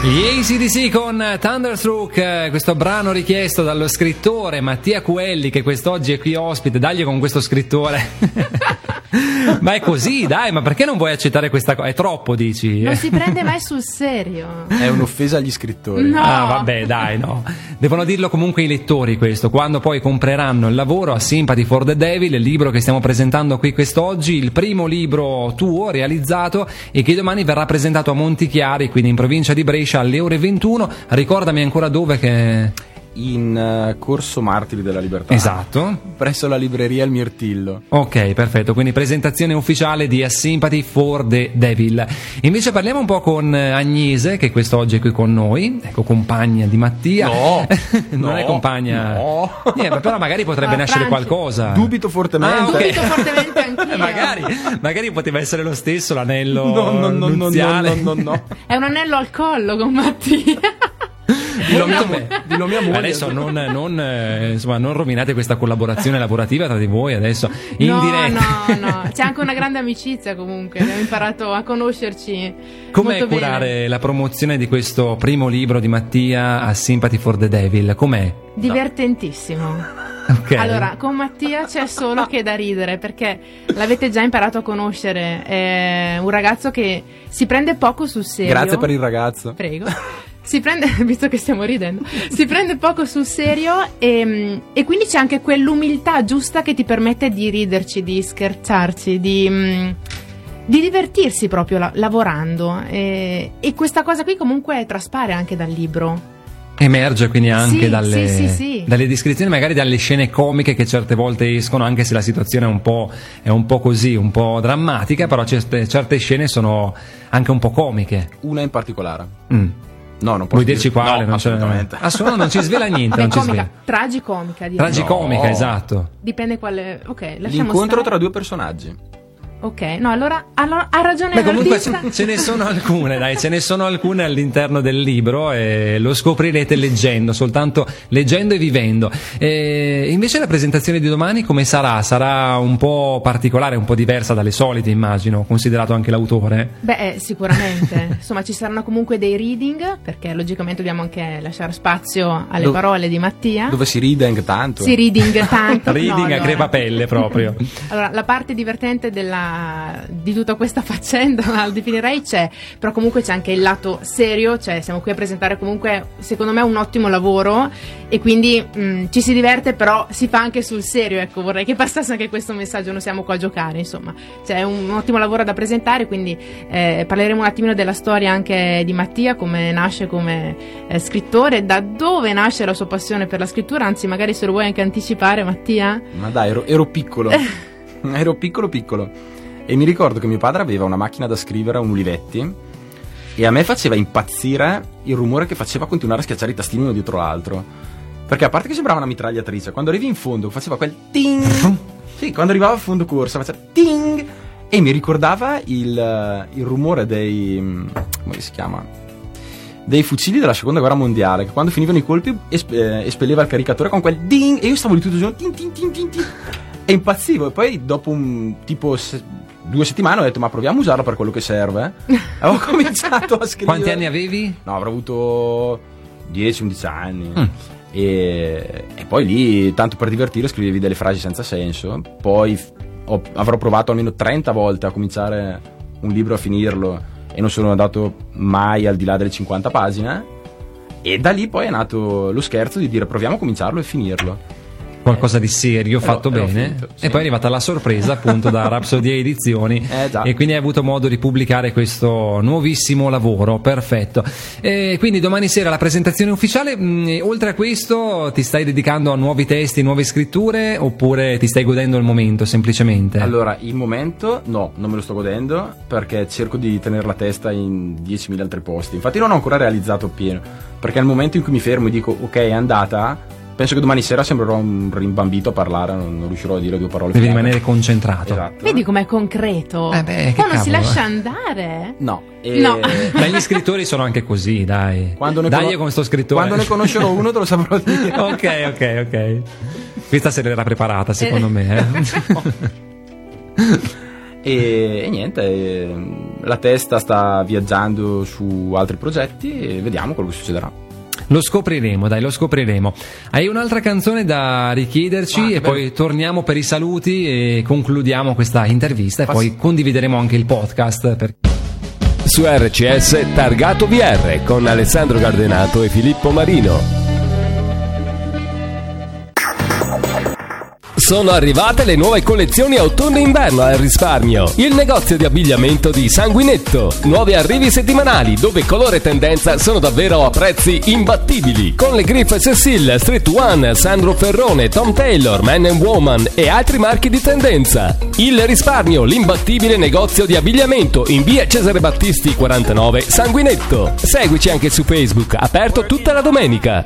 Gli A C D C con Thunderstruck, questo brano richiesto dallo scrittore Mattia Cuelli, che quest'oggi è qui ospite. Dagli con questo scrittore. Ma è così, dai, ma perché non vuoi accettare questa cosa? È troppo, dici? Non si prende mai sul serio. È un'offesa agli scrittori. No. Ah, vabbè, dai, no. Devono dirlo comunque i lettori questo, quando poi compreranno il lavoro a Sympathy for the Devil, il libro che stiamo presentando qui quest'oggi, il primo libro tuo realizzato e che domani verrà presentato a Montichiari, quindi in provincia di Brescia, alle ore ventuno. Ricordami ancora dove che... In uh, Corso Martiri della Libertà. Esatto. Presso la libreria Il Mirtillo. Ok, perfetto, quindi presentazione ufficiale di A Sympathy for the Devil. Invece parliamo un po' con Agnese, che quest'oggi è qui con noi, ecco, compagna di Mattia. No, non no, è compagna. No. Niente, però magari potrebbe Ah, nascere Franci. qualcosa. Dubito fortemente. Ah, okay. Dubito fortemente anch'io. magari, magari poteva essere lo stesso l'anello No, no, no, no, nuziale. no, no, no. È un anello al collo con Mattia. Dillo mia, dillo mia moglie. Adesso non, non, eh, insomma, non rovinate questa collaborazione lavorativa tra di voi adesso in no, diretta. no, no, c'è anche una grande amicizia comunque, abbiamo imparato a conoscerci. Com'è molto curare bene. la promozione di questo primo libro di Mattia, A Sympathy for the Devil? Com'è? Divertentissimo. Okay. Allora, con Mattia c'è solo che da ridere, perché l'avete già imparato a conoscere, è un ragazzo che si prende poco sul serio. Grazie per il ragazzo. Prego. Si prende, visto che stiamo ridendo, si prende poco sul serio e, e quindi c'è anche quell'umiltà giusta che ti permette di riderci, di scherzarci, di, di divertirsi proprio la, lavorando. E, e questa cosa qui comunque traspare anche dal libro. Emerge quindi anche Sì, dalle, sì, sì, sì. dalle descrizioni, magari dalle scene comiche che certe volte escono, anche se la situazione è un po', è un po' così, un po' drammatica, però certe, certe scene sono anche un po' comiche. Una in particolare. Mm. No, non posso Vuoi dirci dire- quale? No, non c'è- assolutamente. Assolut- non ci svela niente. Beh, non ci comica, svela. tragicomica direi. Tragicomica, No. esatto. Dipende quale. Ok, lasciamo L'incontro stare. tra due personaggi. Ok, no, allora, allora ha ragione Beh, comunque l'artista. ce, ce ne sono alcune, dai, ce ne sono alcune all'interno del libro e lo scoprirete leggendo, soltanto leggendo e vivendo. E invece la presentazione di domani come sarà? Sarà un po' particolare, un po' diversa dalle solite, immagino, considerato anche l'autore? Beh, eh, sicuramente. Insomma, ci saranno comunque dei reading, perché logicamente dobbiamo anche lasciare spazio alle Dove- parole di Mattia. Dove si ride tanto. Si reading tanto. Reading No, a allora. crepapelle proprio. Allora, la parte divertente della, di tutta questa faccenda, la definirei, c'è, però comunque c'è anche il lato serio, cioè siamo qui a presentare comunque, secondo me, un ottimo lavoro e quindi mh, ci si diverte, però si fa anche sul serio, ecco, vorrei che passasse anche questo messaggio, non siamo qua a giocare, insomma, c'è un ottimo lavoro da presentare, quindi eh, parleremo un attimino della storia anche di Mattia, come nasce come eh, scrittore, da dove nasce la sua passione per la scrittura, anzi magari se lo vuoi anche anticipare, Mattia. Ma dai, ero, ero piccolo. ero piccolo piccolo. E mi ricordo che mio padre aveva una macchina da scrivere, un Ulivetti, e a me faceva impazzire il rumore che faceva continuare a schiacciare i tastini uno dietro l'altro. Perché a parte che sembrava una mitragliatrice, quando arrivi in fondo faceva quel ting. Sì, quando arrivava a fondo corsa faceva ting. E mi ricordava il, il rumore dei... come si chiama? Dei fucili della seconda guerra mondiale, che quando finivano i colpi esp- eh, espelleva il caricatore con quel ding, e io stavo lì tutto il giorno tin tin tin tin tin, e impazzivo. E poi dopo un tipo se- due settimane ho detto ma proviamo a usarlo per quello che serve. Avevo cominciato a scrivere. Quanti anni avevi? No, avrò avuto dieci undici anni. Mm. E, e poi lì, tanto per divertire, scrivevi delle frasi senza senso. Poi f- ho- avrò provato almeno trenta volte a cominciare un libro, a finirlo, e non sono andato mai al di là delle cinquanta pagine. E da lì poi è nato lo scherzo di dire proviamo a cominciarlo e finirlo. Qualcosa di serio, fatto ero bene, finito, sì. e poi è arrivata la sorpresa appunto da Rhapsody Edizioni, Eh, già. e quindi hai avuto modo di pubblicare questo nuovissimo lavoro. Perfetto. E quindi domani sera la presentazione ufficiale. Mh, oltre a questo ti stai dedicando a nuovi testi, nuove scritture, oppure ti stai godendo il momento semplicemente? Allora, il momento no, non me lo sto godendo, perché cerco di tenere la testa in diecimila altri posti. Infatti non ho ancora realizzato pieno, perché al momento in cui mi fermo e dico ok, è andata, penso che domani sera sembrerò un rimbambito a parlare, non, non riuscirò a dire due parole. Devi chiare. rimanere concentrato. Esatto. Vedi com'è concreto? Eh beh, che Poi non si cavolo, lascia eh. andare? No. E... No. Ma gli scrittori sono anche così, dai. Quando ne Dai cono- con sto scrittore. Quando ne conoscerò uno te lo saprò dire. Ok, ok, ok. Questa se l'era preparata, secondo me. Eh? e, e niente, e, la testa sta viaggiando su altri progetti e vediamo quello che succederà. Lo scopriremo, dai, lo scopriremo. Hai un'altra canzone da richiederci ah, e bello. Poi torniamo per i saluti e concludiamo questa intervista e Pass- poi condivideremo anche il podcast. Per... Su R C S Targato V R con Alessandro Gardenato e Filippo Marino. Sono arrivate le nuove collezioni autunno-inverno al risparmio. Il negozio di abbigliamento di Sanguinetto. Nuovi arrivi settimanali dove colore e tendenza sono davvero a prezzi imbattibili. Con le griffe Cecil, Street One, Sandro Ferrone, Tom Taylor, Man and Woman e altri marchi di tendenza. Il risparmio, l'imbattibile negozio di abbigliamento in via Cesare Battisti quarantanove, Sanguinetto. Seguici anche su Facebook, aperto tutta la domenica.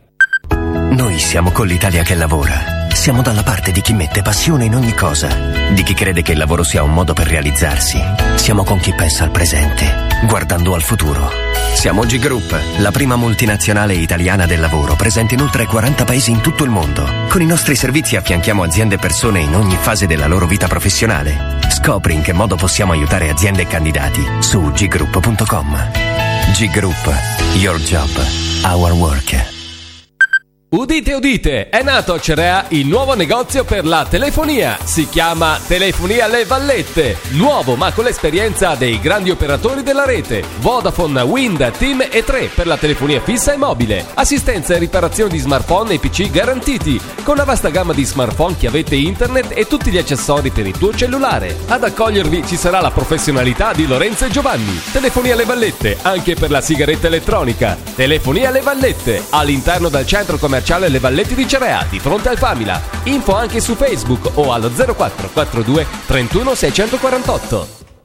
Noi siamo con l'Italia che lavora. Siamo dalla parte di chi mette passione in ogni cosa, di chi crede che il lavoro sia un modo per realizzarsi. Siamo con chi pensa al presente, guardando al futuro. Siamo G Group, la prima multinazionale italiana del lavoro, presente in oltre quaranta paesi in tutto il mondo. Con i nostri servizi affianchiamo aziende e persone in ogni fase della loro vita professionale. Scopri in che modo possiamo aiutare aziende e candidati su g group punto com. G Group, your job, our work. Udite, udite, è nato a Cerea il nuovo negozio per la telefonia. Si chiama Telefonia Le Vallette. Nuovo ma con l'esperienza dei grandi operatori della rete. Vodafone, Wind, Team e tre per la telefonia fissa e mobile. Assistenza e riparazione di smartphone e P C garantiti. Con una vasta gamma di smartphone, chiavette internet e tutti gli accessori per il tuo cellulare. Ad accogliervi ci sarà la professionalità di Lorenzo e Giovanni. Telefonia Le Vallette, anche per la sigaretta elettronica. Telefonia Le Vallette, all'interno del centro commerciale Le Vallette di Cerea, di fronte al Famila. Info anche su Facebook o allo zero quattro quattro due trentuno seicentoquarantotto.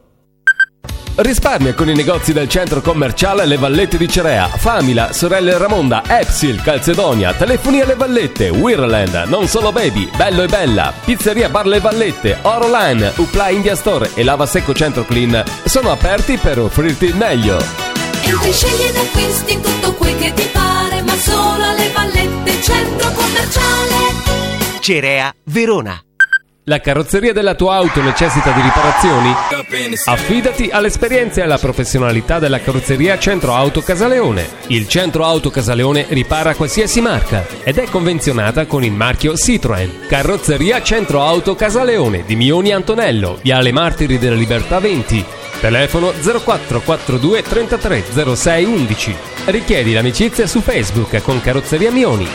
Risparmia con i negozi del centro commerciale Le Vallette di Cerea, Famila, Sorelle Ramonda, Epsil, Calzedonia, Telefonia Le Vallette, Wirland, Non Solo Baby, Bello e Bella, Pizzeria Bar Le Vallette, Oroline, Upla India Store e Lava Secco Centro Clean sono aperti per offrirti il meglio. Entri, scegli ed acquisti in tutto quel che ti pare, ma solo alle Vallette, centro commerciale Cerea, Verona. La carrozzeria della tua auto necessita di riparazioni? Affidati all'esperienza e alla professionalità della carrozzeria Centro Auto Casaleone. Il Centro Auto Casaleone ripara qualsiasi marca ed è convenzionata con il marchio Citroën. Carrozzeria Centro Auto Casaleone di Mioni Antonello, Viale Martiri della Libertà venti. Telefono zero quattro quattro due trentatré zero sei undici. Richiedi l'amicizia su Facebook con Carrozzeria Mioni.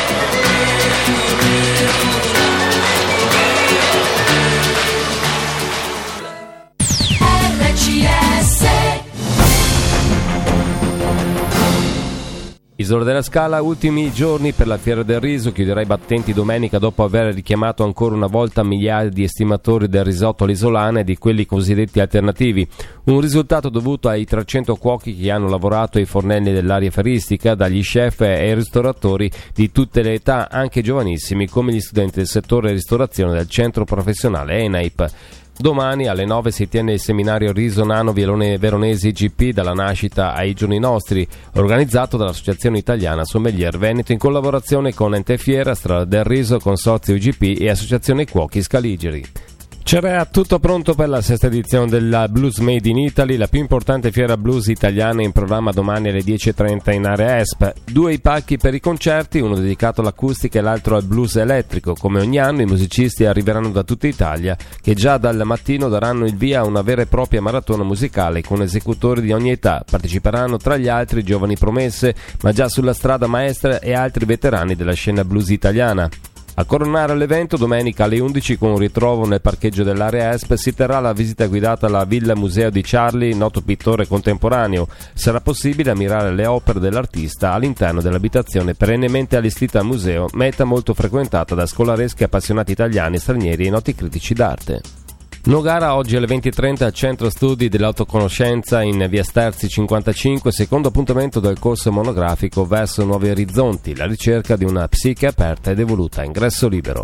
Isola della Scala, ultimi giorni per la Fiera del Riso, chiuderà i battenti domenica dopo aver richiamato ancora una volta migliaia di estimatori del risotto all'isolana e di quelli cosiddetti alternativi. Un risultato dovuto ai trecento cuochi che hanno lavorato ai fornelli dell'area feristica, dagli chef e ai ristoratori di tutte le età, anche giovanissimi, come gli studenti del settore ristorazione del centro professionale ENAIP. Domani alle nove si tiene il seminario Riso Nano Veronesi G P dalla nascita ai giorni nostri, organizzato dall'Associazione Italiana Sommelier Veneto in collaborazione con Ente Fiera, Strada del Riso, Consorzio U G P e Associazione Cuochi Scaligeri. Cerea, tutto pronto per la sesta edizione della Blues Made in Italy, la più importante fiera blues italiana, in programma domani alle dieci e trenta in area Esp. Due i pacchi per i concerti, uno dedicato all'acustica e l'altro al blues elettrico. Come ogni anno i musicisti arriveranno da tutta Italia, che già dal mattino daranno il via a una vera e propria maratona musicale con esecutori di ogni età. Parteciperanno tra gli altri giovani promesse, ma già sulla strada maestra, e altri veterani della scena blues italiana. A coronare l'evento, domenica alle undici, con un ritrovo nel parcheggio dell'area Esp, si terrà la visita guidata alla Villa Museo di Charlie, noto pittore contemporaneo. Sarà possibile ammirare le opere dell'artista all'interno dell'abitazione perennemente allestita al museo, meta molto frequentata da scolareschi appassionati italiani e stranieri e noti critici d'arte. Nogara oggi alle venti e trenta al Centro Studi dell'Autoconoscenza in via Sterzi cinquantacinque, secondo appuntamento del corso monografico Verso Nuovi Orizzonti, la ricerca di una psiche aperta ed evoluta, ingresso libero.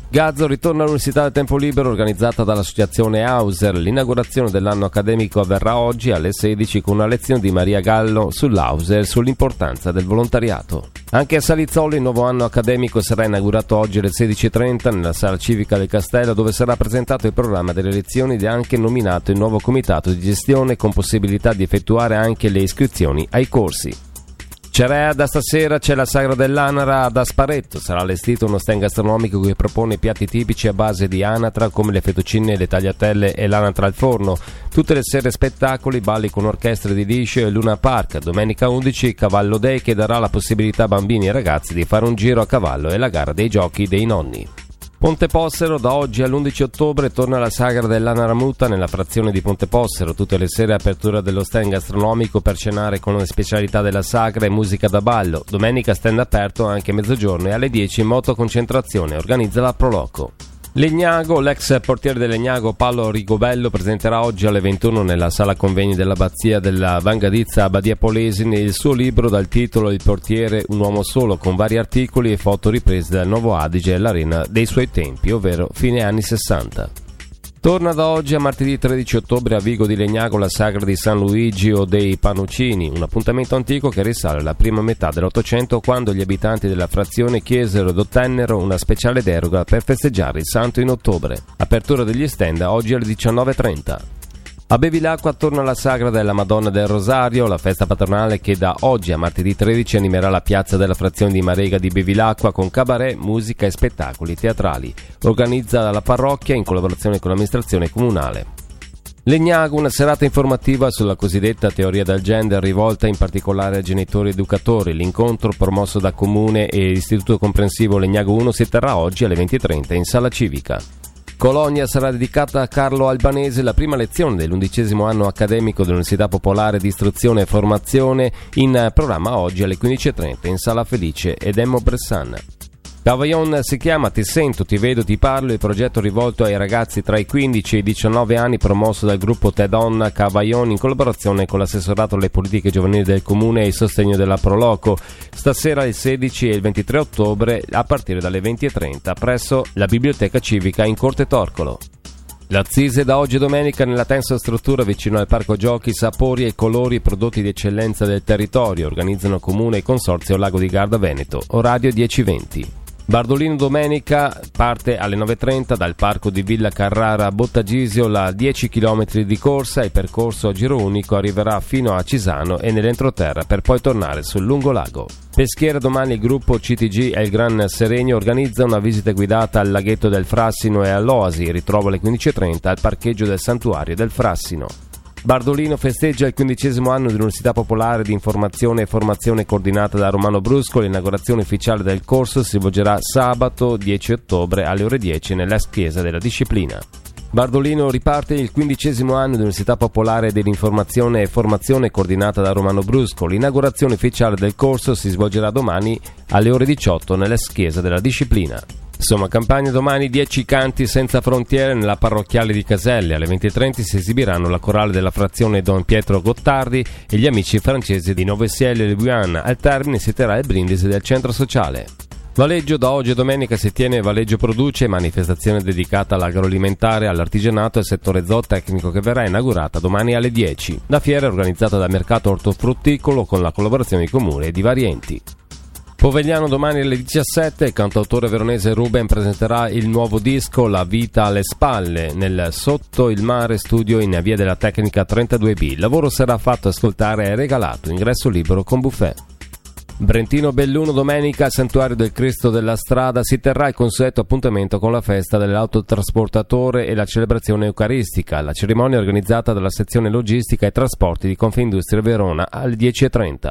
Gazzo ritorna all'Università del Tempo Libero organizzata dall'associazione Hauser. L'inaugurazione dell'anno accademico avverrà oggi alle sedici con una lezione di Maria Gallo sull'Hauser e sull'importanza del volontariato. Anche a Salizzolo il nuovo anno accademico sarà inaugurato oggi alle sedici e trenta nella sala civica del Castello, dove sarà presentato il programma delle lezioni ed è anche nominato il nuovo comitato di gestione con possibilità di effettuare anche le iscrizioni ai corsi. Cerea, da stasera c'è la sagra dell'anatra ad Asparetto. Sarà allestito uno stand gastronomico che propone piatti tipici a base di anatra come le fettuccine, le tagliatelle e l'anatra al forno. Tutte le sere spettacoli, balli con orchestre di liscio e Luna Park. Domenica undici Cavallo Day, che darà la possibilità a bambini e ragazzi di fare un giro a cavallo e la gara dei giochi dei nonni. Ponte Possero, da oggi all'undici ottobre torna la sagra dell'Anaramuta nella frazione di Ponte Possero. Tutte le sere apertura dello stand gastronomico per cenare con le specialità della sagra e musica da ballo. Domenica stand aperto anche a mezzogiorno e alle dieci motoconcentrazione, organizza la Proloco. Legnago, l'ex portiere del Legnago Paolo Rigobello presenterà oggi alle ventuno nella sala convegni dell'abbazia della Vangadizza a Badia Polesine il suo libro dal titolo Il portiere, un uomo solo, con vari articoli e foto riprese dal Nuovo Adige e l'arena dei suoi tempi, ovvero fine anni sessanta. Torna da oggi a martedì tredici ottobre a Vigo di Legnago la sagra di San Luigi o dei Panuccini, un appuntamento antico che risale alla prima metà dell'Ottocento, quando gli abitanti della frazione chiesero ed ottennero una speciale deroga per festeggiare il santo in ottobre. Apertura degli stand oggi alle diciannove e trenta. A Bevilacqua torna la sagra della Madonna del Rosario, la festa patronale che da oggi a martedì tredici animerà la piazza della frazione di Marega di Bevilacqua con cabaret, musica e spettacoli teatrali. Organizza la parrocchia in collaborazione con l'amministrazione comunale. Legnago, una serata informativa sulla cosiddetta teoria del gender rivolta in particolare a genitori educatori. L'incontro promosso da Comune e Istituto Comprensivo Legnago uno si terrà oggi alle venti e trenta in sala civica. Colonia sarà dedicata a Carlo Albanese, la prima lezione dell'undicesimo anno accademico dell'Università Popolare di Istruzione e Formazione, in programma oggi alle quindici e trenta in Sala Felice ed Emmo Bressan. Cavaillon si chiama Ti sento, ti vedo, ti parlo, il progetto rivolto ai ragazzi tra i quindici e i diciannove anni promosso dal gruppo Te Donna Cavaillon in collaborazione con l'assessorato alle politiche giovanili del comune e il sostegno della Proloco. Stasera il sedici e il ventitré ottobre a partire dalle venti e trenta presso la biblioteca civica in Corte Torcolo. L'Azzise da oggi domenica nella tensa struttura vicino al parco giochi, sapori e colori prodotti di eccellenza del territorio. Organizzano comune e consorzio Lago di Garda Veneto, orario dieci e venti. Bardolino domenica parte alle nove e trenta dal parco di Villa Carrara a Bottagisio la dieci chilometri di corsa. Il percorso a giro unico arriverà fino a Cisano e nell'entroterra per poi tornare sul lungolago. Peschiera domani il gruppo C T G e il Gran Seregno organizza una visita guidata al laghetto del Frassino e all'Oasi. Ritrovo alle quindici e trenta al parcheggio del Santuario del Frassino. Bardolino festeggia il quindicesimo anno dell'Università Popolare di Informazione e Formazione coordinata da Romano Brusco. L'inaugurazione ufficiale del corso si svolgerà sabato dieci ottobre alle ore dieci nella chiesa della disciplina. Bardolino riparte il quindicesimo anno dell'Università Popolare dell'Informazione e Formazione coordinata da Romano Brusco. L'inaugurazione ufficiale del corso si svolgerà domani alle ore diciotto nella chiesa della disciplina. Insomma, campagna domani dieci canti senza frontiere nella parrocchiale di Caselle. Alle venti e trenta si esibiranno la corale della frazione Don Pietro Gottardi e gli amici francesi di Novesiel e Le Buin. Al termine si terrà il brindisi del centro sociale. Valeggio, da oggi e domenica si tiene Valeggio Produce, manifestazione dedicata all'agroalimentare, all'artigianato e al settore zootecnico che verrà inaugurata domani alle dieci. La fiera è organizzata dal mercato ortofrutticolo con la collaborazione di comune e di vari enti. Povegliano domani alle diciassette, il cantautore veronese Ruben presenterà il nuovo disco La vita alle spalle nel Sotto il mare studio in via della Tecnica trentadue B. Il lavoro sarà fatto ascoltare e regalato, ingresso libero con buffet. Brentino Belluno domenica al Santuario del Cristo della Strada si terrà il consueto appuntamento con la festa dell'autotrasportatore e la celebrazione eucaristica. La cerimonia è organizzata dalla sezione logistica e trasporti di Confindustria Verona alle dieci e trenta.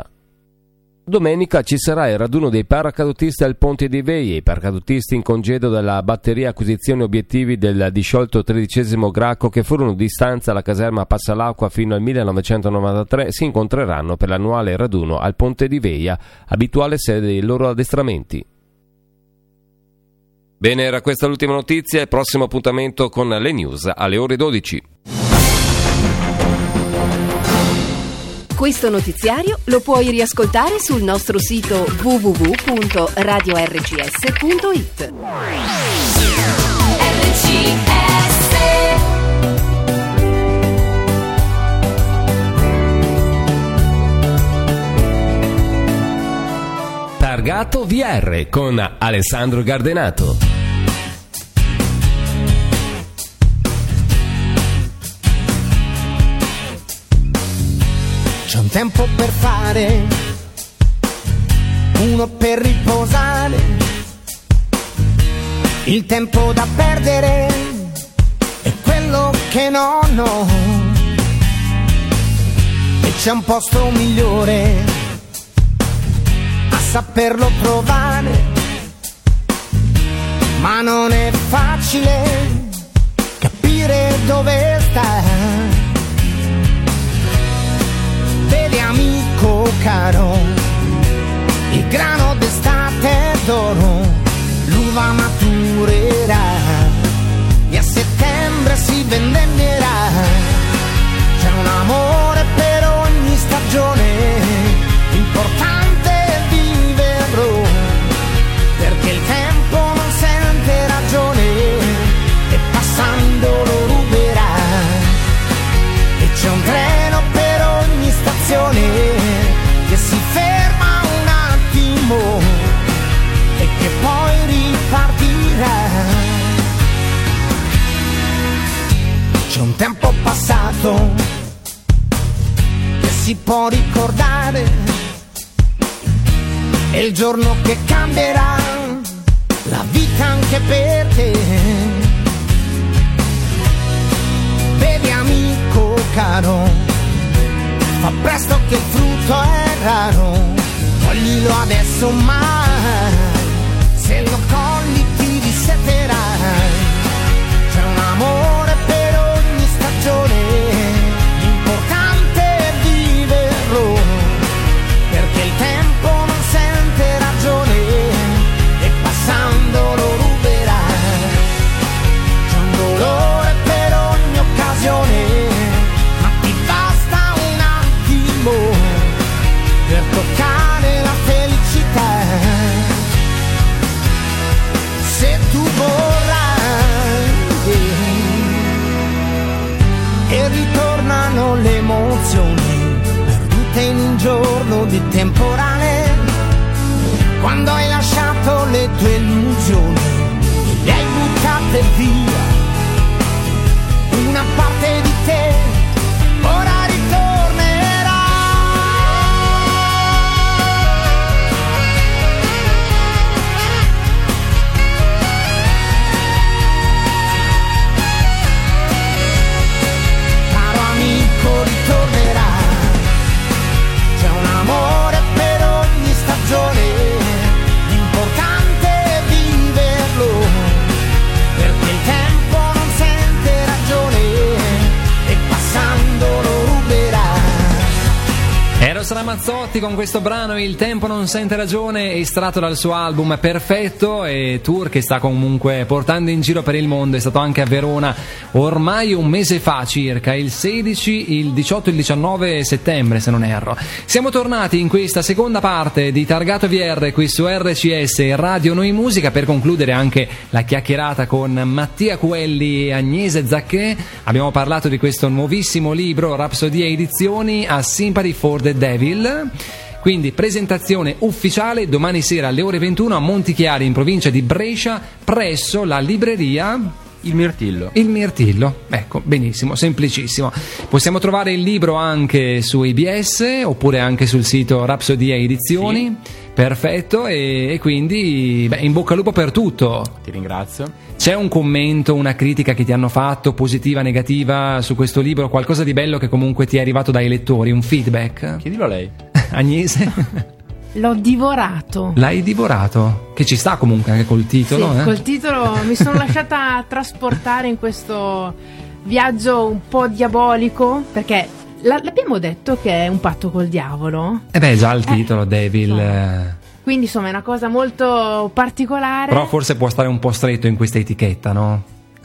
Domenica ci sarà il raduno dei paracadutisti al Ponte di Veie, i paracadutisti in congedo dalla batteria acquisizione obiettivi del disciolto tredicesimo Gracco che furono di stanza alla caserma Passalacqua fino al millenovecentonovantatré si incontreranno per l'annuale raduno al Ponte di Veia, abituale sede dei loro addestramenti. Bene, era questa l'ultima notizia, il prossimo appuntamento con le news alle ore dodici. Questo notiziario lo puoi riascoltare sul nostro sito w w w punto radio r c s punto i t. R C S Targato V R con Alessandro Gardenato. C'è un tempo per fare, uno per riposare, il tempo da perdere è quello che non ho, e c'è un posto migliore a saperlo trovare, ma non è facile capire dove sta. Vedi amico caro, il grano d'estate è d'oro, l'uva maturerà e a settembre si vendemmierà. C'è un amore per ogni stagione, l'importante è viverlo, perché il tempo non sente ragione e passando lo ruberà. E c'è un treno per ogni stazione che si ferma un attimo e che poi ripartirà. C'è un tempo passato che si può ricordare, è il giorno che cambierà la vita anche per te. Vedi amico caro, fa presto che il frutto è raro, coglilo adesso mai, se lo cogli ti disseterai. C'è un amore per ogni stagione, l'importante è viverlo, perché il tempo non sente ragione e passando lo ruberà. C'è un dolore per ogni occasione, ma ti basta un attimo per toccare la felicità. Se tu vorrai, e ritornano le emozioni perdute in un giorno di temporale, quando hai lasciato le tue illusioni e le hai buttate via. Una parte di te ora ritornerà. Caro amico ritornerà. C'è un amore per ogni stagione, l'importante è viverlo, perché il tempo non sente ragione e passando lo ruberà. Eros Ramazzotti con questo brano Il tempo non sente ragione, estratto dal suo album Perfetto, e tour che sta comunque portando in giro per il mondo. È stato anche a Verona ormai un mese fa circa, il sedici, il diciotto e il diciannove settembre se non erro. Siamo tornati in questa seconda parte di Targato V R qui su R C S Radio Noi Musica per concludere anche la chiacchierata con Mattia Cuelli e Agnese Zacchè. Abbiamo parlato di questo nuovissimo libro Rapsodia Edizioni, A Sympathy for the Devil. Quindi presentazione ufficiale domani sera alle ore ventuno a Montichiari in provincia di Brescia presso la libreria Il Mirtillo. Il Mirtillo, ecco, benissimo, semplicissimo. Possiamo trovare il libro anche su I B S oppure anche sul sito Rapsodia Edizioni. Sì. Perfetto, e, e quindi beh, in bocca al lupo per tutto. Ti ringrazio. C'è un commento, una critica che ti hanno fatto, positiva, negativa, su questo libro? Qualcosa di bello che comunque ti è arrivato dai lettori, un feedback? Chiedilo a lei. Agnese? L'ho divorato. L'hai divorato? Che ci sta comunque anche col titolo. Sì, eh? col titolo mi sono lasciata trasportare in questo viaggio un po' diabolico, perché l- l'abbiamo detto che è un patto col diavolo. Eh beh, già il titolo, eh, Devil. No. Quindi insomma è una cosa molto particolare. Però forse può stare un po' stretto in questa etichetta, no?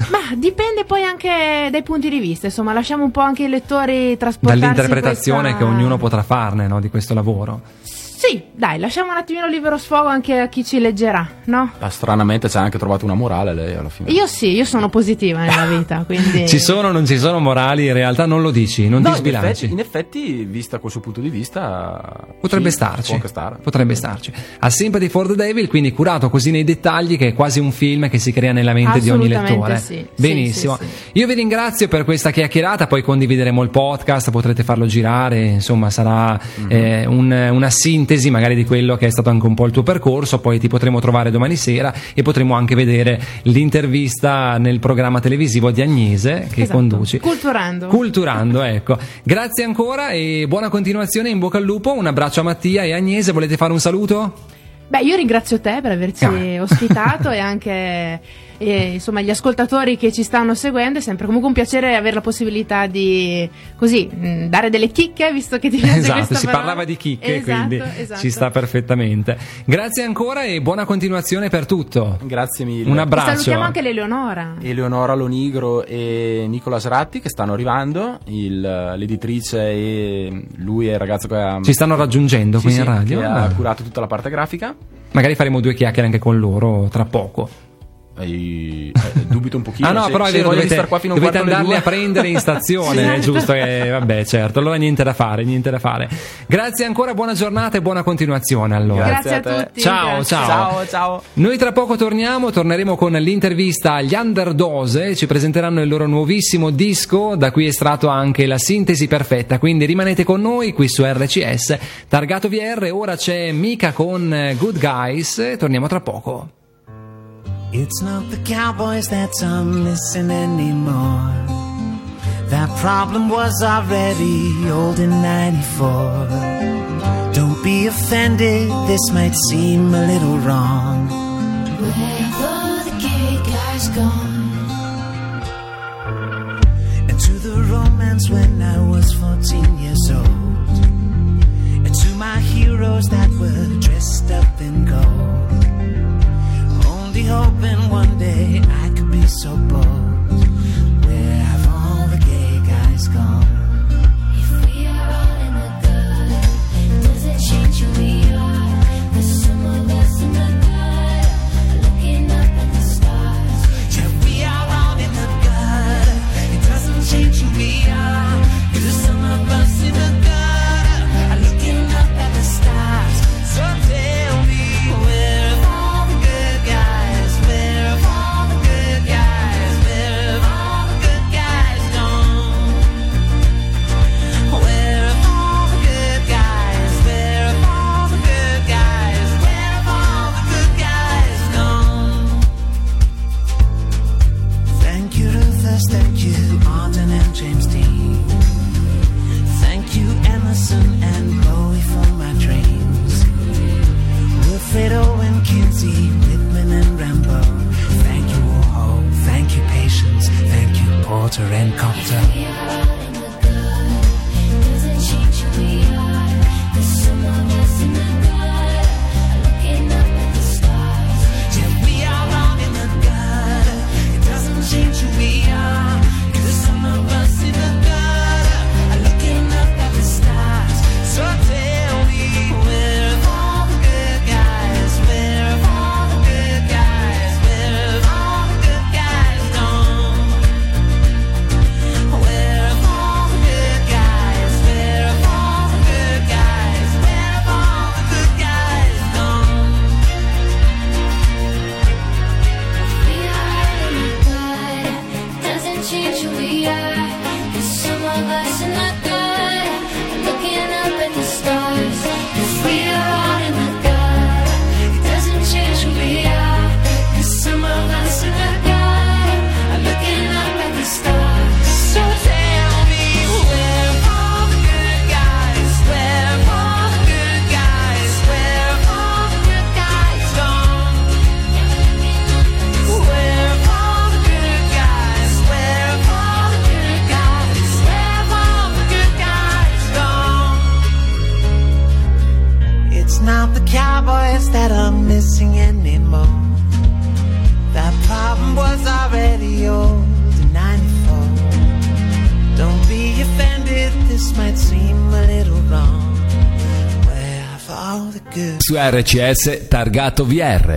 Ma dipende poi anche dai punti di vista, insomma, lasciamo un po' anche i lettori trasportarsi dall'interpretazione questa... che ognuno potrà farne, no, di questo lavoro. Sì, dai, lasciamo un attimino libero sfogo anche a chi ci leggerà, no? Ma stranamente ci ha anche trovato una morale lei alla fine. Io sì, io sono positiva nella vita, quindi... Ci sono o non ci sono morali, in realtà non lo dici, non No, ti sbilanci. In effetti, in effetti, vista col suo punto di vista, Potrebbe sì, starci, può anche stare. potrebbe starci. A Sympathy for the Devil, quindi curato così nei dettagli, che è quasi un film che si crea nella mente di ogni lettore. Sì. Benissimo. Sì, sì, Io vi ringrazio per questa chiacchierata, poi condivideremo il podcast, potrete farlo girare, insomma sarà Mm-hmm. eh, un- una sintesi magari di quello che è stato anche un po' il tuo percorso, poi ti potremo trovare domani sera e potremo anche vedere l'intervista nel programma televisivo di Agnese che Esatto. conduci. Culturando. Culturando, ecco. Grazie ancora e buona continuazione, in bocca al lupo. Un abbraccio a Mattia e Agnese. Volete fare un saluto? Beh, io ringrazio te per averci Ah. ospitato e anche e, insomma gli ascoltatori che ci stanno seguendo. È sempre comunque un piacere avere la possibilità di così mh, dare delle chicche, visto che ti piace Esatto, questa si parola. parlava di chicche, Esatto, quindi esatto. ci sta perfettamente. Grazie ancora e buona continuazione per tutto. Grazie mille. Un E abbraccio. salutiamo anche l'Eleonora. Eleonora Lonigro e Nicolas Ratti che stanno arrivando, il- l'editrice e lui è il ragazzo che ha, Ci stanno raggiungendo Sì, qui sì, in radio. che Ah. ha curato tutta la parte grafica. Magari faremo due chiacchiere anche con loro tra poco. E, eh, dubito un pochino. Ah no, se, però è se vero, voglio dovete, star qua fino a un dovete quarto alle andarli due. a prendere in stazione, è giusto che, vabbè, certo, allora niente da fare, niente da fare. Grazie ancora, buona giornata e buona continuazione allora. Grazie a tutti. Ciao, Grazie. ciao. Ciao, ciao. Noi tra poco torniamo, torneremo con l'intervista agli Underdose, ci presenteranno il loro nuovissimo disco, da cui è estratto anche la sintesi perfetta, quindi rimanete con noi qui su R C S, targato V R, ora c'è Mika con eh, Good Guys, torniamo tra poco. It's not the cowboys that I'm missing anymore. That problem was already old in ninety-four. Don't be offended, this might seem a little wrong. Where have all the gay guys gone? And to the romance when I was fourteen years old. And to my heroes that were dressed up in gold. Only hoping one day I could be so bold. Where have all the gay guys gone? If we are all in the good, does it change who we are? There's some of us in the good, looking up at the stars. Yeah, we are all in the gutter. It doesn't change who we are. 'Cause there's some of us in the gutter are looking up at the stars. So tell me, where have all the good guys? Where have all the good guys? Where have all the good guys gone? Where have all the good guys? Where have all the good guys? Where have all the good guys gone? Thank you, Rufus. Thank you, Arden and James Dean. Thank you, Emerson and Bowie for my dreams. Wilfred Owen, Kinsey, Whitman and Rambo. Thank you, Warhol. Thank you, Patience. Thank you, Porter and Copter. We are all in the good, does it change who we are? There's some of us in the good, looking up at the stars. Yeah, we are all in the gutter. It doesn't change who we are. 'Cause some of us in the gutter are looking up at the stars. So tell me, where have all the good guys? Where have all the good guys? Where have all the good guys gone? Where have all the good guys? Where have all the good guys? Where have all the good guys gone? We are in the good, doesn't change who we are. There's some of us in the good, looking up at the stars. 'Cause we are all in the good, it doesn't change who we are. There's some of us in the good, looking up at the stars. So tell me, where have all the good guys? Where have all the good guys? Where have all the good guys gone? Where have all the good guys? Where have all the good guys? Where have all the good guys gone? It's not the cowboys that I'm missing anymore. That problem album was already old in ninety-four. Don't be offended, this might seem a little wrong. Where have all the good... Su R C S targato V R.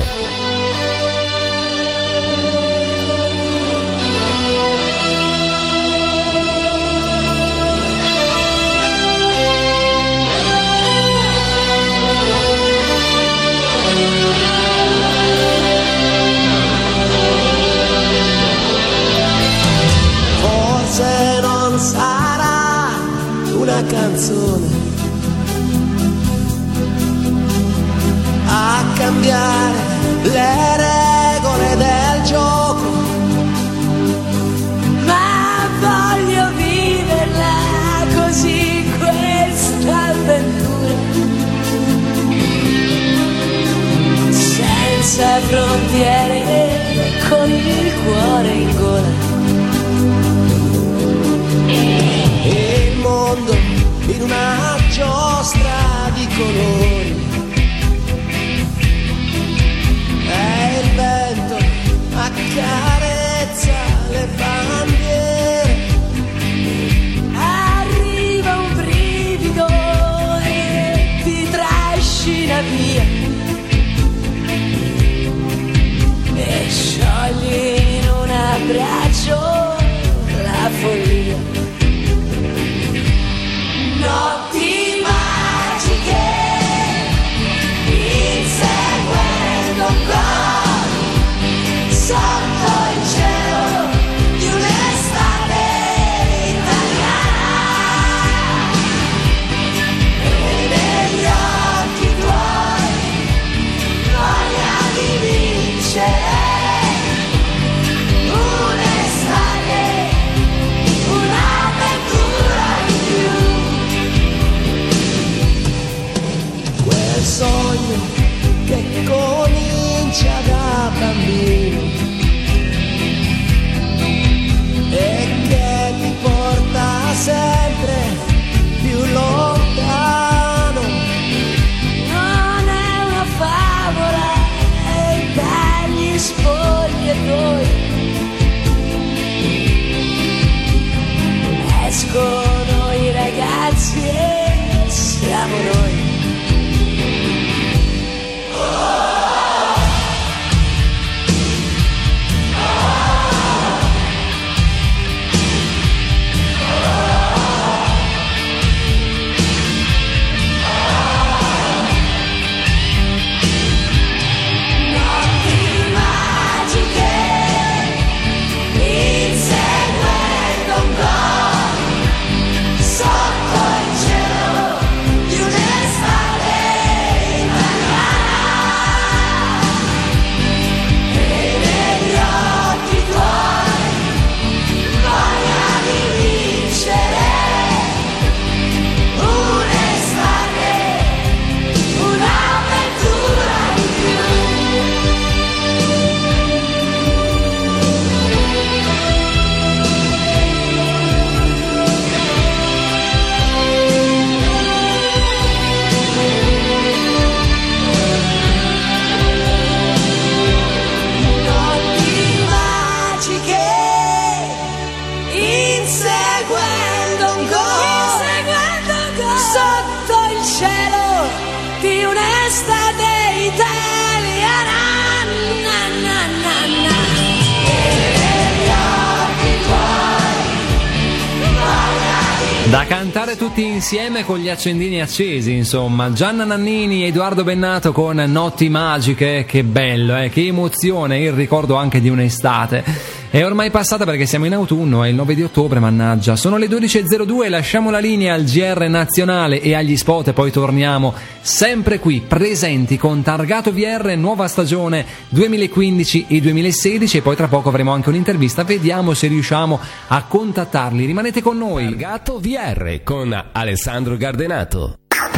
Forse non sarà una canzone a cambiare le regole del gioco, ma voglio viverla così questa avventura, senza frontiere, con il cuore in gola. E il mondo in una giostra di colori, e il vento accarezza le bandiere, arriva un brivido e ti trascina via e sciogli in un abbraccio la follia. Notti magiche, inseguendo un coro, sotto il cielo di un'estate italiana, e negli occhi tuoi voglia di vincere. Sogno che comincia da bambino e che ti porta sempre più lontano. Non è una favola, è dagli spogliatoi escono i ragazzi e siamo noi. Da cantare tutti insieme con gli accendini accesi, insomma. Gianna Nannini, Edoardo Bennato con Notti Magiche, che bello, eh? Che emozione, il ricordo anche di un'estate. È ormai passata perché siamo in autunno, è il nove di ottobre, mannaggia. Sono le dodici e zero due, lasciamo la linea al G R nazionale e agli spot e poi torniamo sempre qui, presenti con Targato V R, nuova stagione duemilaquindici e duemilasedici, e poi tra poco avremo anche un'intervista, vediamo se riusciamo a contattarli. Rimanete con noi. Targato V R con Alessandro Gardenato.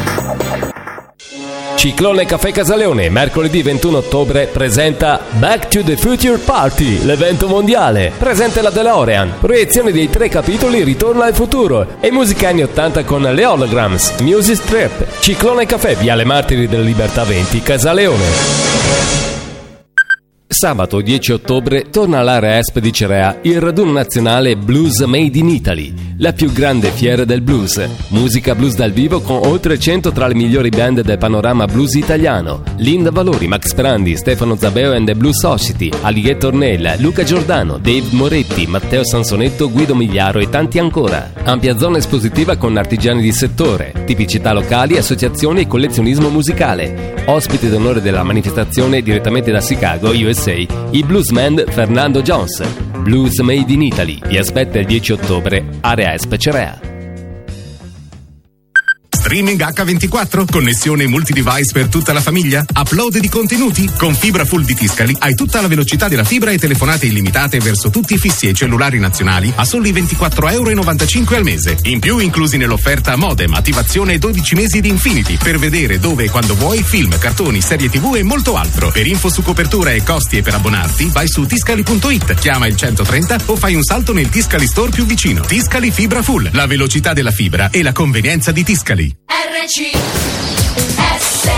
Ciclone Caffè Casaleone, mercoledì ventuno ottobre, presenta Back to the Future Party, l'evento mondiale. Presente la DeLorean, proiezione dei tre capitoli Ritorno al futuro e musica anni ottanta con le Holograms, Music Trip. Ciclone Caffè, Viale Martiri della Libertà venti, Casaleone. Sabato dieci ottobre torna all'Area Esp di Cerea il raduno nazionale Blues Made in Italy, la più grande fiera del blues. Musica blues dal vivo con oltre cento tra le migliori band del panorama blues italiano. Linda Valori, Max Prandi, Stefano Zabeo and the Blues Society, Alligator Nail, Luca Giordano, Dave Moretti, Matteo Sansonetto, Guido Migliaro e tanti ancora. Ampia zona espositiva con artigiani di settore, tipicità locali, associazioni e collezionismo musicale. Ospite d'onore della manifestazione direttamente da Chicago, U S A, il bluesman Fernando Jones. Blues Made in Italy vi aspetta il dieci ottobre, Area Esp Cerea. Streaming acca ventiquattro? Connessione multi-device per tutta la famiglia? Upload di contenuti? Con fibra full di Tiscali hai tutta la velocità della fibra e telefonate illimitate verso tutti i fissi e cellulari nazionali a soli ventiquattro euro e novantacinque al mese. In più inclusi nell'offerta modem, attivazione e dodici mesi di Infinity per vedere dove e quando vuoi film, cartoni, serie tv e molto altro. Per info su copertura e costi e per abbonarti vai su tiscali punto it, chiama il centotrenta o fai un salto nel Tiscali Store più vicino. Tiscali Fibra Full, la velocità della fibra e la convenienza di Tiscali. R C S.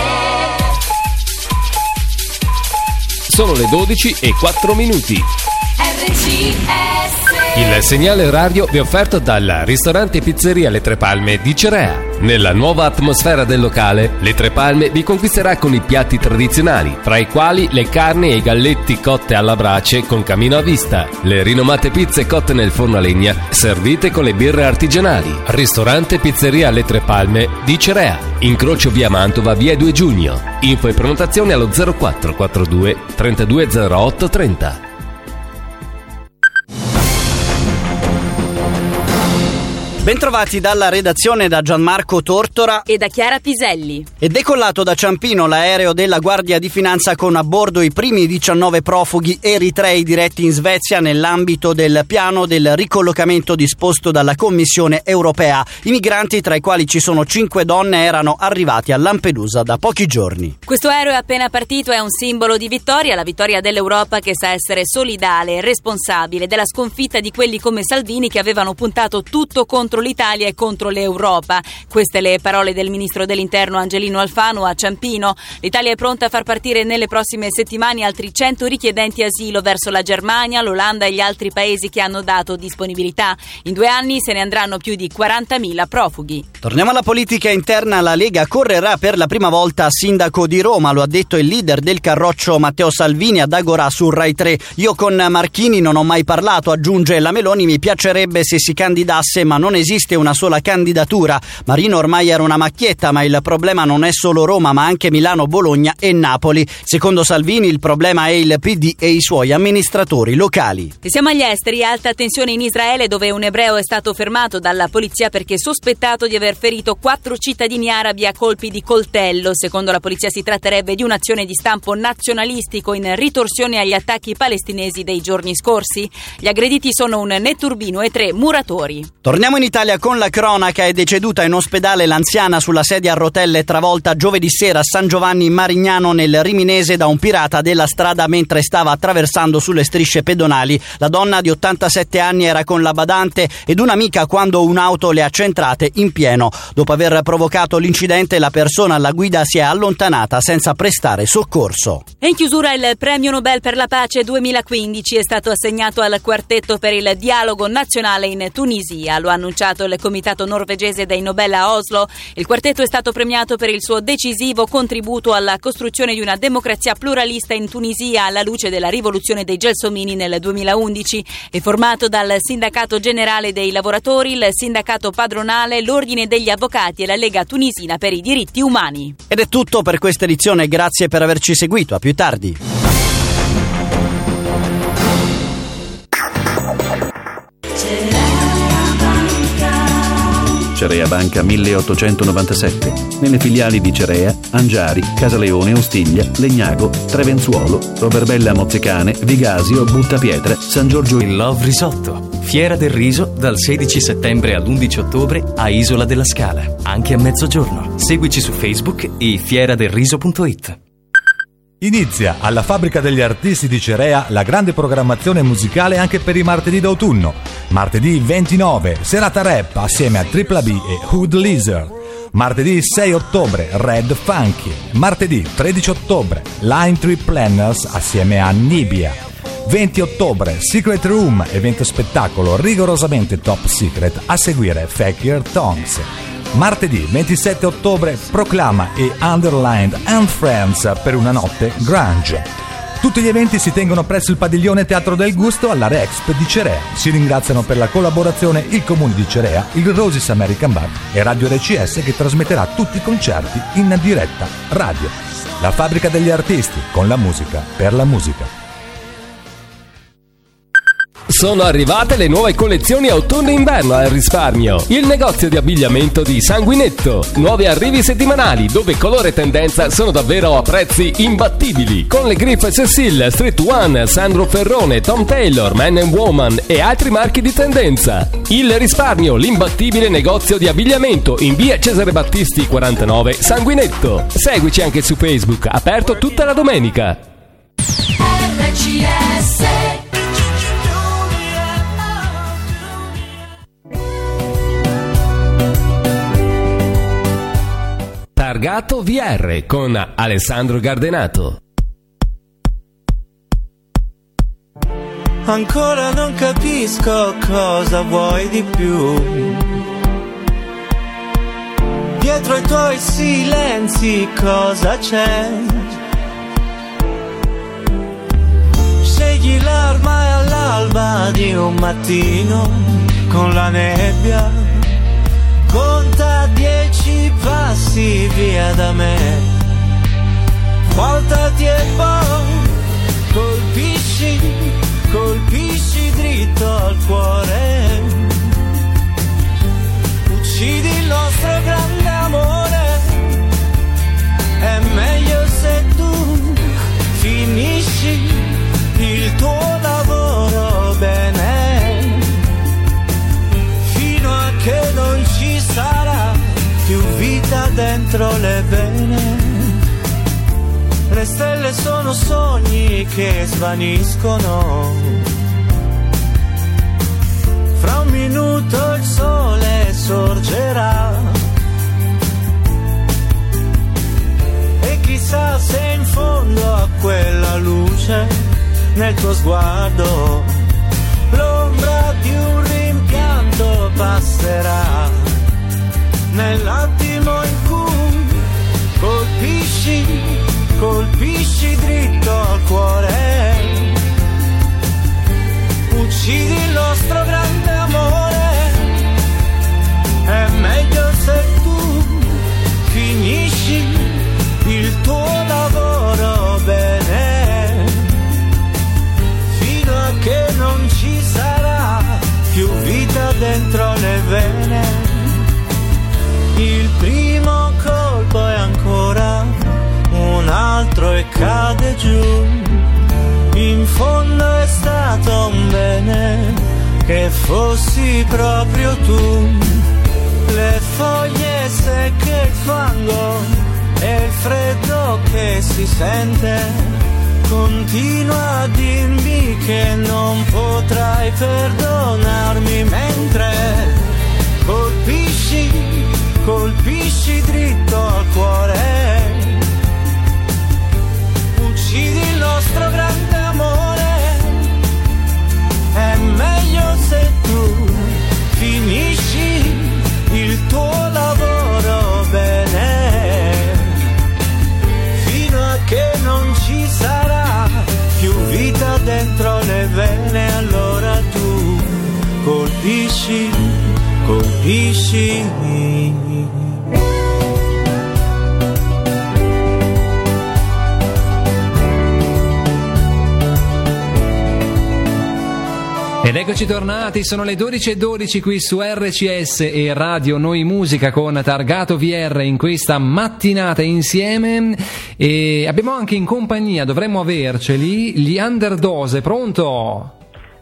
Sono le dodici e quattro minuti. R C S. Il segnale orario vi è offerto dal ristorante Pizzeria Le Tre Palme di Cerea. Nella nuova atmosfera del locale, Le Tre Palme vi conquisterà con i piatti tradizionali, fra i quali le carni e i galletti cotte alla brace con camino a vista, le rinomate pizze cotte nel forno a legna, servite con le birre artigianali. Ristorante Pizzeria Le Tre Palme di Cerea, incrocio via Mantova, via due giugno. Info e prenotazione allo zero quattro quattro due trentadue zero otto trenta. Bentrovati dalla redazione da Gianmarco Tortora e da Chiara Piselli. È decollato da Ciampino l'aereo della Guardia di Finanza con a bordo i primi diciannove profughi eritrei diretti in Svezia nell'ambito del piano del ricollocamento disposto dalla Commissione europea. I migranti, tra i quali ci sono cinque donne, erano arrivati a Lampedusa da pochi giorni. Questo aereo è appena partito, è un simbolo di vittoria, la vittoria dell'Europa che sa essere solidale e responsabile della sconfitta di quelli come Salvini che avevano puntato tutto contro l'Italia e contro l'Europa. Queste le parole del ministro dell'Interno Angelino Alfano a Ciampino. L'Italia è pronta a far partire nelle prossime settimane altri cento richiedenti asilo verso la Germania, l'Olanda e gli altri paesi che hanno dato disponibilità. In due anni se ne andranno più di quarantamila profughi. Torniamo alla politica interna. La Lega correrà per la prima volta a sindaco di Roma, lo ha detto il leader del Carroccio Matteo Salvini ad Agora su Rai tre. Io con Marchini non ho mai parlato, aggiunge la Meloni, mi piacerebbe se si candidasse ma non esiste una sola candidatura. Marino ormai era una macchietta, ma il problema non è solo Roma ma anche Milano, Bologna e Napoli. Secondo Salvini il problema è il P D e i suoi amministratori locali. E siamo agli esteri, alta tensione in Israele dove un ebreo è stato fermato dalla polizia perché sospettato di aver ferito quattro cittadini arabi a colpi di coltello. Secondo la polizia si tratterebbe di un'azione di stampo nazionalistico in ritorsione agli attacchi palestinesi dei giorni scorsi. Gli aggrediti sono un netturbino e tre muratori. Torniamo in Italia con la cronaca. È deceduta in ospedale l'anziana sulla sedia a rotelle travolta giovedì sera a San Giovanni in Marignano nel Riminese da un pirata della strada mentre stava attraversando sulle strisce pedonali. La donna di ottantasette anni era con la badante ed un'amica quando un'auto le ha centrate in pieno. Dopo aver provocato l'incidente, la persona alla guida si è allontanata senza prestare soccorso. E in chiusura il premio Nobel per la pace duemilaquindici è stato assegnato al quartetto per il dialogo nazionale in Tunisia. Lo ha annunciato il comitato norvegese dei Nobel a Oslo. Il quartetto è stato premiato per il suo decisivo contributo alla costruzione di una democrazia pluralista in Tunisia alla luce della rivoluzione dei gelsomini nel duemilaundici. È formato dal Sindacato Generale dei Lavoratori, il Sindacato Padronale, l'Ordine degli Avvocati e la Lega Tunisina per i Diritti Umani. Ed è tutto per questa edizione, grazie per averci seguito, a più tardi. Cerea Banca milleottocentonovantasette. Nelle filiali di Cerea, Angiari, Casaleone, Ostiglia, Legnago, Trevenzuolo, Roverbella Mozzecane, Vigasio, Buttapietra, San Giorgio. Il Love Risotto. Fiera del riso dal sedici settembre all'undici ottobre a Isola della Scala, anche a mezzogiorno. Seguici su Facebook e fiera del riso punto it. Inizia alla Fabbrica degli Artisti di Cerea la grande programmazione musicale anche per i martedì d'autunno. Martedì ventinove, serata rap assieme a Tripla B e Hood Lizard. Martedì sei ottobre Red Funky. Martedì tredici ottobre Line Tree Planners assieme a Nibia. venti ottobre Secret Room, evento spettacolo rigorosamente top secret, a seguire Fakir Tongues. Martedì ventisette ottobre Proclama e Underlined and Friends per una notte grunge. Tutti gli eventi si tengono presso il padiglione Teatro del Gusto all'area Exp di Cerea. Si ringraziano per la collaborazione il Comune di Cerea, il Roses American Bar e Radio R C S che trasmetterà tutti i concerti in diretta radio. La fabbrica degli artisti, con la musica per la musica. Sono arrivate le nuove collezioni autunno-inverno al risparmio. Il negozio di abbigliamento di Sanguinetto. Nuovi arrivi settimanali dove colore e tendenza sono davvero a prezzi imbattibili. Con le Griff Cecil, Street One, Sandro Ferrone, Tom Taylor, Man and Woman e altri marchi di tendenza. Il risparmio, l'imbattibile negozio di abbigliamento in via Cesare Battisti quarantanove, Sanguinetto. Seguici anche su Facebook, aperto tutta la domenica. R C S Targato V R con Alessandro Gardenato. Ancora non capisco cosa vuoi di più. Dietro ai tuoi silenzi cosa c'è? Scegli l'arma all'alba di un mattino con la nebbia. Conta dieci passi via da me, voltati e poi colpisci, colpisci dritto al cuore. Uccidi il nostro grande amore, è meglio se tu finisci il tuo lavoro bene, fino a che non ci sarà più vita dentro le vene. Le stelle sono sogni che svaniscono, fra un minuto il sole sorgerà e chissà se in fondo a quella luce nel tuo sguardo l'ombra di un rimpianto passerà. Nell'attimo in cui colpisci, colpisci dritto al cuore, uccidi il nostro grande amore, è meglio se tu finisci il tuo lavoro bene, fino a che non ci sarà più vita dentro le vene. Il primo colpo è ancora un altro e cade giù. In fondo è stato un bene che fossi proprio tu. Le foglie secche, il fango e il freddo che si sente. Continua a dirmi che non potrai perdonarmi mentre colpisci, colpisci dritto al cuore, uccidi il nostro grande amore, è meglio se tu finisci il tuo lavoro bene, fino a che non ci sarà più vita dentro le vene, allora tu colpisci, colpisci. Ed eccoci tornati, sono le dodici e dodici qui su R C S e Radio Noi Musica con Targato V R in questa mattinata insieme, e abbiamo anche in compagnia, dovremmo averceli, gli Underdose. Pronto?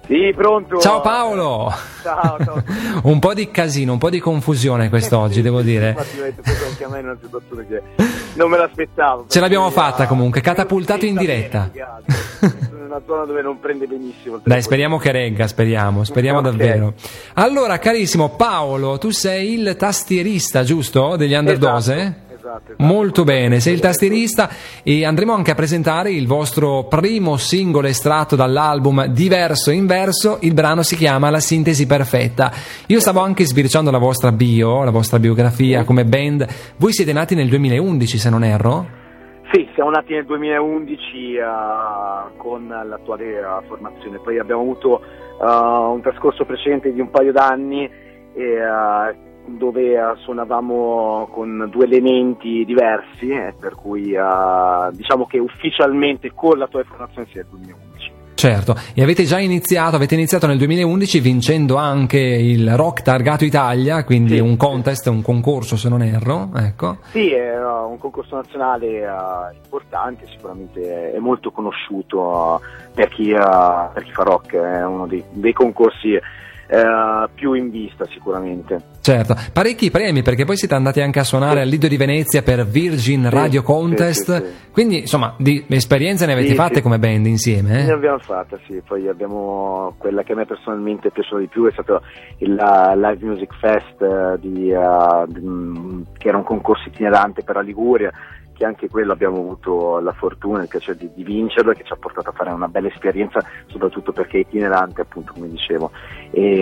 Sì, pronto. Ciao Paolo. Ciao, ciao. Un po' di casino, un po' di confusione quest'oggi, devo dire. Infatti mi avete preso anche a me in una situazione che non me l'aspettavo. Ce l'abbiamo perché, fatta ah, comunque, catapultato in diretta. Sono in una zona dove non prende benissimo il Dai, speriamo che regga, speriamo, speriamo Ok. davvero. Allora, carissimo Paolo, tu sei il tastierista, giusto? Degli Underdose? Esatto, esatto. Molto bene, sei il tastierista e andremo anche a presentare il vostro primo singolo estratto dall'album Diverso Inverso. Il brano si chiama La Sintesi Perfetta. Io stavo anche sbirciando la vostra bio, la vostra biografia come band. Voi siete nati nel duemilaundici, se non erro? Sì, siamo nati nel duemilaundici eh, con l'attuale eh, formazione, poi abbiamo avuto eh, un trascorso precedente di un paio d'anni e, eh, dove eh, suonavamo con due elementi diversi, eh, per cui eh, diciamo che ufficialmente con l'attuale formazione si è il duemilaundici. Certo, e avete già iniziato, avete iniziato nel duemilaundici vincendo anche il Rock Targato Italia, quindi Sì, un contest, un concorso se non erro, ecco. Sì, è uh, un concorso nazionale uh, importante, sicuramente è molto conosciuto uh, per, chi, uh, per chi fa rock, è uno dei, dei concorsi uh, più in vista sicuramente. Certo, parecchi premi perché poi siete andati anche a suonare al Lido di Venezia per Virgin Radio Contest, sì, sì, sì. quindi insomma di esperienze ne avete Sì, fatte sì. come band insieme? Ne Eh? abbiamo fatta, sì, poi abbiamo quella che a me personalmente è piaciuta di più, è stato il uh, Live Music Fest uh, di, uh, di- che era un concorso itinerante per la Liguria, che anche quello abbiamo avuto la fortuna e il piacere di, di vincerlo e che ci ha portato a fare una bella esperienza, soprattutto perché è itinerante, appunto, come dicevo, e,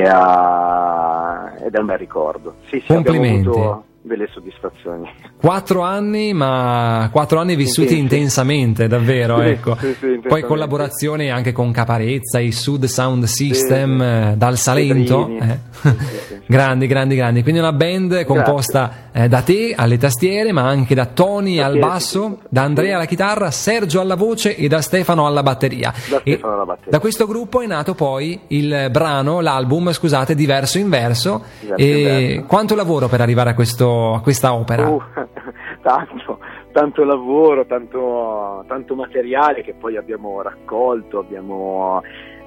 uh, ed è un bel ricordo. Sì, sì, Complimenti. abbiamo avuto delle soddisfazioni. Quattro anni, ma quattro anni vissuti Intensi. intensamente, davvero, Sì, ecco. sì, sì, Poi intensamente. collaborazioni anche con Caparezza, i Sud Sound System, Sì, sì. eh, dal Salento. Pedrini. eh. grandi, grandi, grandi. Quindi una band composta eh, da te alle tastiere, ma anche da Tony al Tastiere, basso, da Andrea alla chitarra, Sergio alla voce e da Stefano alla batteria. Da E Stefano alla batteria. da questo gruppo è nato poi il brano, l'album, scusate, Diverso Inverso. Diverso E Inverso. quanto lavoro per arrivare a, questo, a questa opera? Uh, tanto, tanto lavoro, tanto, tanto materiale che poi abbiamo raccolto, abbiamo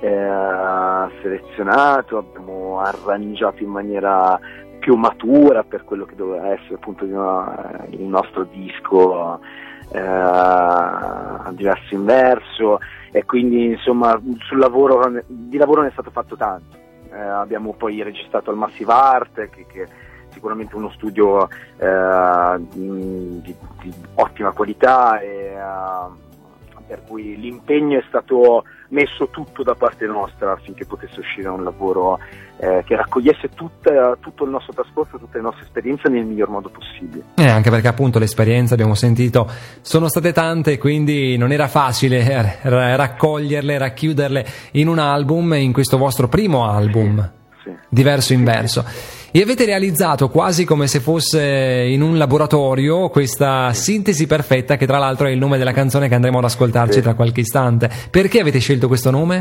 eh, selezionato, abbiamo arrangiato in maniera più matura per quello che doveva essere appunto il no- il nostro disco eh, Diverso Inverso, e quindi insomma sul lavoro, di lavoro ne è stato fatto tanto. Eh, abbiamo poi registrato al Massive Art, che, che sicuramente uno studio eh, di, di- di ottima qualità, e, eh, per cui l'impegno è stato messo tutto da parte nostra affinché potesse uscire un lavoro eh, che raccogliesse tutta- tutto il nostro trascorso, tutte le nostre esperienze nel miglior modo possibile. Eh, anche perché appunto le esperienze, abbiamo sentito, sono state tante, quindi non era facile eh, ra- raccoglierle, racchiuderle in un album, in questo vostro primo album, Sì. Diverso Inverso. E avete realizzato quasi come se fosse in un laboratorio questa sintesi perfetta, che tra l'altro è il nome della canzone che andremo ad ascoltarci Sì. tra qualche istante. Perché avete scelto questo nome?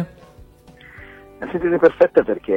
La sintesi perfetta perché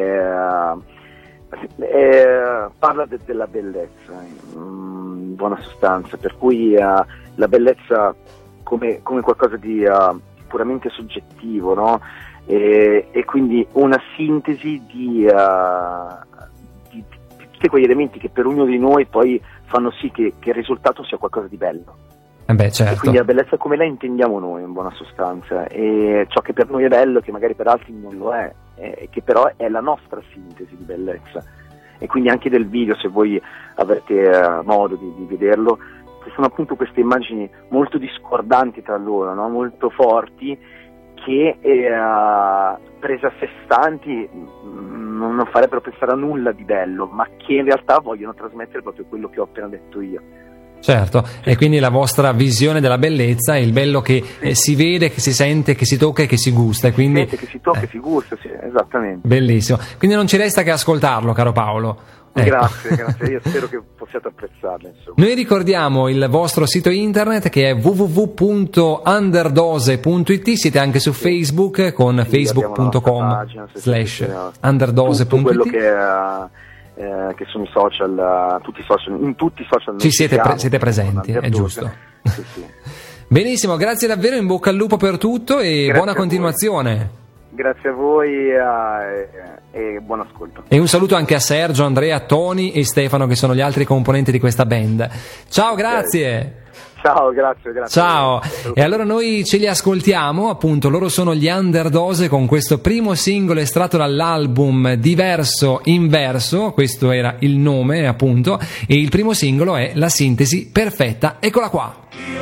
eh, eh, parla de- della bellezza, in buona sostanza, per cui eh, la bellezza come, come qualcosa di eh, puramente soggettivo, no? E, e quindi una sintesi di, eh, di, di tutti quegli elementi che per ognuno di noi poi fanno sì che, che il risultato sia qualcosa di bello. Eh beh, E certo. quindi la bellezza come la intendiamo noi in buona sostanza, e ciò che per noi è bello, che magari per altri non lo è, e che però è la nostra sintesi di bellezza. E quindi anche del video, se voi avete eh, modo di, di vederlo, ci sono appunto queste immagini molto discordanti tra loro, no? Molto forti, che eh, prese a sé stanti mh, non farebbero pensare a nulla di bello, ma che in realtà vogliono trasmettere proprio quello che ho appena detto io. Certo, e quindi la vostra visione della bellezza è il bello che eh, si vede, che si sente, che si tocca e che si gusta, e quindi Sente, che si tocca, eh, si gusta, sì, esattamente. bellissimo. Quindi non ci resta che ascoltarlo, caro Paolo. Ecco. Grazie, grazie, io spero che possiate apprezzarlo, insomma. Noi ricordiamo il vostro sito internet, che è w w w punto underdose punto i t, siete anche su Facebook con Sì, facebook punto com abbiamo la nostra pagina, se slash cercate, underdose tutto punto i quello t. che, eh, eh, che sono i social, eh, tutti i social, in tutti i social Ci noi siete, siamo, pre- siete presenti, è Underdose. giusto. Sì, sì. Benissimo, grazie davvero, in bocca al lupo per tutto e Grazie buona a voi. continuazione. Grazie a voi eh, e buon ascolto. E un saluto anche a Sergio, Andrea, Tony e Stefano, che sono gli altri componenti di questa band. Ciao, grazie. Ciao, grazie, grazie. Ciao. E allora noi ce li ascoltiamo, appunto, loro sono gli Underdose con questo primo singolo estratto dall'album Diverso Inverso, questo era il nome, appunto, e il primo singolo è La Sintesi Perfetta. Eccola qua.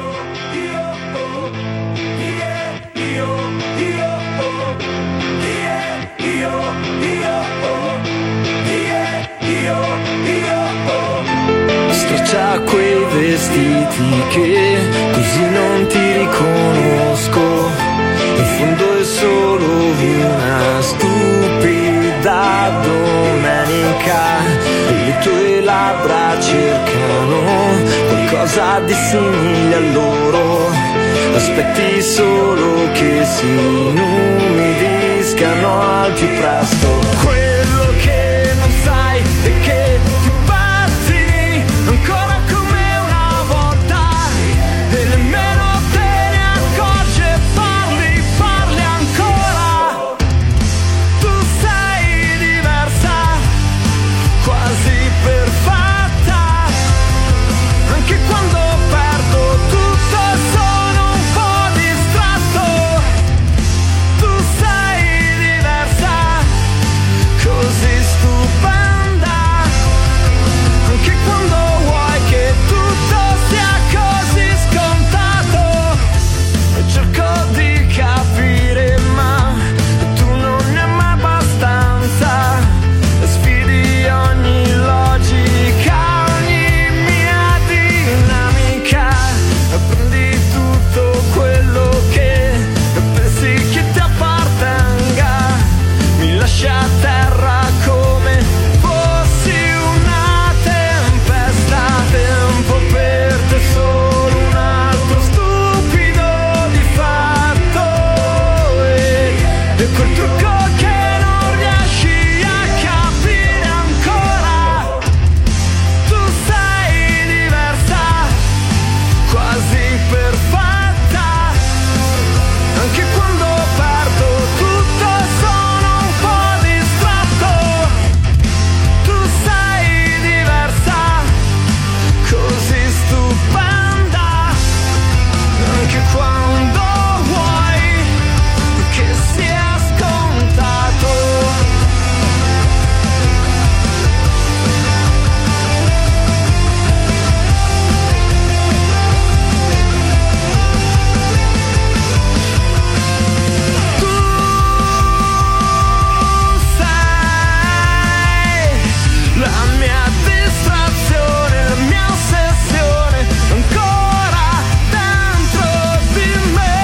Straccia quei vestiti che così non ti riconosco. In fondo è solo una stupida domenica e le tue labbra cercano qualcosa di simile a loro. Aspetti solo che si inumidiscano al più presto. Quello che non sai è che ti batti ancora come una volta e nemmeno te ne accorgi e parli, parli ancora. Tu sei diversa, quasi perfetta, anche quando perdo tutto sono un po' distratto. Tu sei diversa, così stupenda, anche quando vuoi che tutto sia così scontato. E cerco di capire ma tu non ne hai mai abbastanza. Sfidi ogni logica, ogni mia dinamica. Prendi tutto quello che pensi che ti appartenga. Mi lasci a terra come fossi una tempesta. Tempo per te solo un altro stupido difetto e, e quel trucco che non riesci a capire ancora. Tu sei diversa, quasi perfetta, anche quando perdo tutto sono un po' distratto. Tu sei diversa, così stupenda, anche quando vuoi che sia scontato. Tu sei la mia distrazione, la mia ossessione, ancora dentro di me.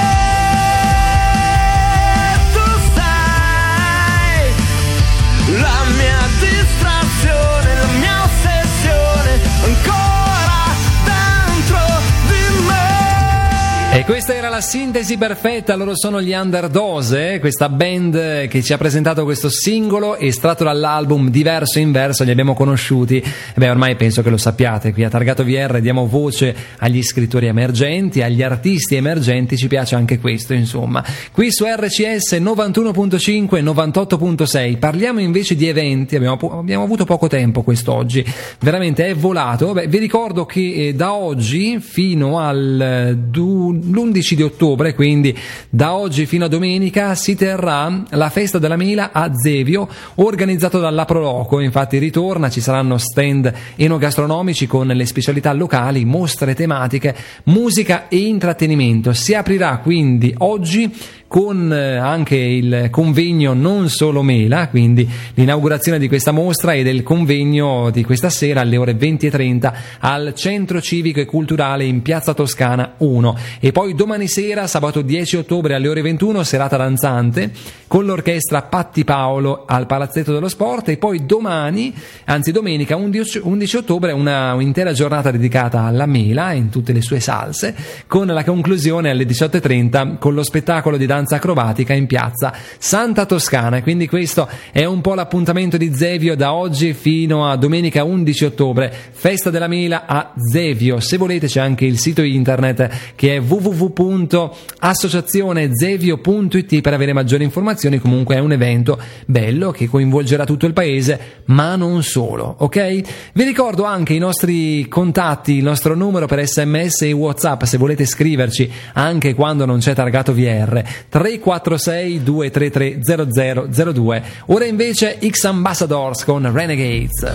Tu sei la mia distrazione, la mia ossessione, ancora dentro di me. E questa era La Sintesi Perfetta, loro sono gli Underdose, questa band che ci ha presentato questo singolo estratto dall'album Diverso Inverso, li abbiamo conosciuti, beh ormai penso che lo sappiate, qui a Targato V R diamo voce agli scrittori emergenti, agli artisti emergenti, ci piace anche questo insomma. Qui su R C S novantuno virgola cinque, novantotto virgola sei parliamo invece di eventi, abbiamo, abbiamo avuto poco tempo quest'oggi, veramente è volato. Beh, vi ricordo che eh, da oggi fino al du- l'undici di ottobre, quindi da oggi fino a domenica, si terrà la festa della mela a Zevio, organizzato dalla Proloco. Infatti ritorna, ci saranno stand enogastronomici con le specialità locali, mostre tematiche, musica e intrattenimento. Si aprirà quindi oggi con anche il convegno Non Solo Mela, quindi l'inaugurazione di questa mostra e del convegno di questa sera alle ore venti e trenta al Centro Civico e Culturale in Piazza Toscana uno. E poi domani sera, sabato dieci ottobre alle ore ventuno, serata danzante con l'orchestra Patti Paolo al Palazzetto dello Sport. E poi domani, anzi domenica undici ottobre, una un'intera giornata dedicata alla mela in tutte le sue salse, con la conclusione alle diciotto e trenta con lo spettacolo di danza acrobatica in piazza Santa Toscana. Quindi questo è un po' l'appuntamento di Zevio da oggi fino a domenica undici ottobre, festa della mela a Zevio. Se volete c'è anche il sito internet che è w w w punto associazione zevio punto i t per avere maggiori informazioni. celebrazioni, comunque è un evento bello che coinvolgerà tutto il paese, ma non solo, ok? Vi ricordo anche i nostri contatti, il nostro numero per sms e WhatsApp se volete scriverci anche quando non c'è targato V R, tre quattro sei due tre tre zero zero zero due. Ora invece X Ambassadors con Renegades.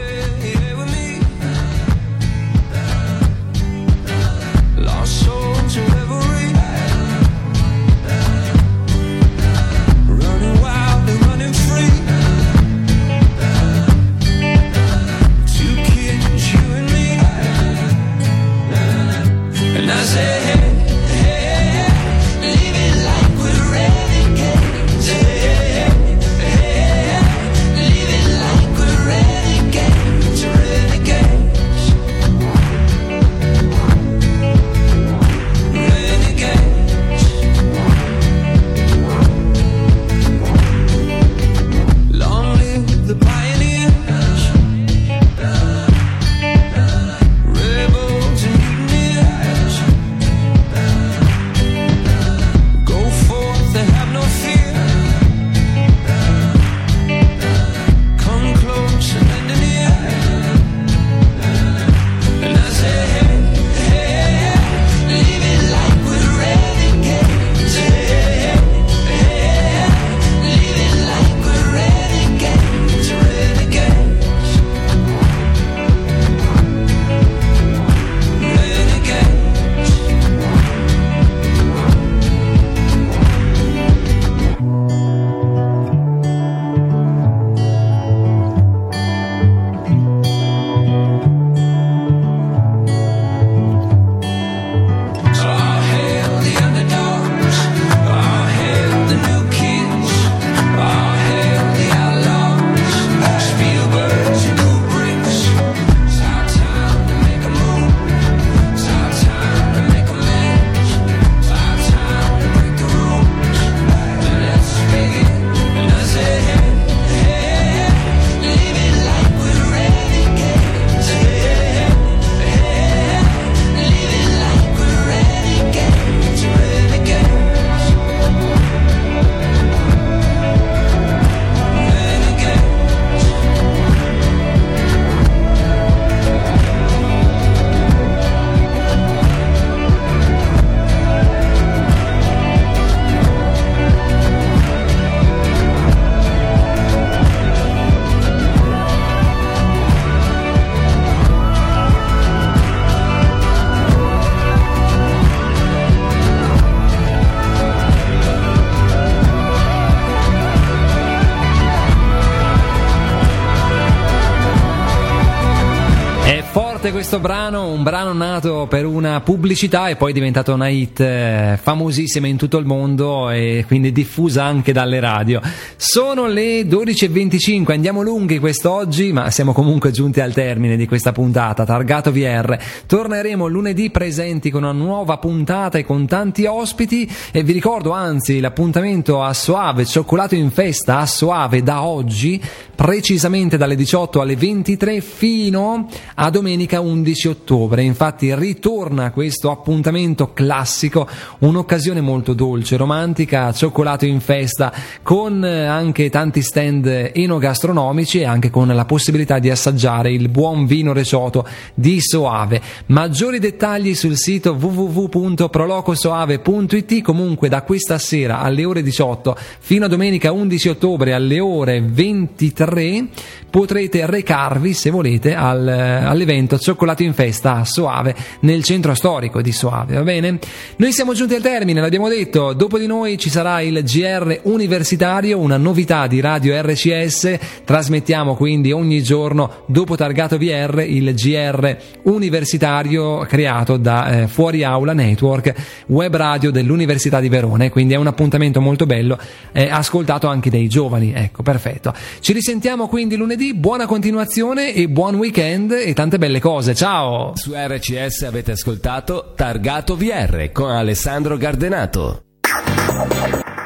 Questo brano, un brano nato per una pubblicità e poi è diventato una hit eh, famosissima in tutto il mondo e quindi diffusa anche dalle radio. Sono le dodici e venticinque, andiamo lunghi quest'oggi, ma siamo comunque giunti al termine di questa puntata Targato V R. Torneremo lunedì presenti con una nuova puntata e con tanti ospiti e vi ricordo anzi l'appuntamento a Soave, Cioccolato in Festa a Soave da oggi, precisamente dalle diciotto alle ventitré fino a domenica undici ottobre. Infatti ritorna questo appuntamento classico, un'occasione molto dolce, romantica, Cioccolato in Festa, con anche tanti stand enogastronomici e anche con la possibilità di assaggiare il buon vino recioto di Soave. Maggiori dettagli sul sito w w w punto prolocosoave punto i t. Comunque da questa sera alle ore diciotto fino a domenica undici ottobre alle ore ventitré potrete recarvi, se volete, al, all'evento Cioccolato in Festa a Soave, nel centro storico di Soave, va bene? Noi siamo giunti al termine, l'abbiamo detto, dopo di noi ci sarà il G R universitario, una novità di Radio R C S, trasmettiamo quindi ogni giorno dopo Targato V R il G R universitario creato da eh, Fuori Aula Network, web radio dell'Università di Verona, quindi è un appuntamento molto bello, eh, ascoltato anche dai giovani, ecco, perfetto. Ci risentiamo quindi lunedì, buona continuazione e buon weekend e tante belle cose, ciao! Su R C S avete ascoltato Targato V R con Alessandro Gardenato. Ma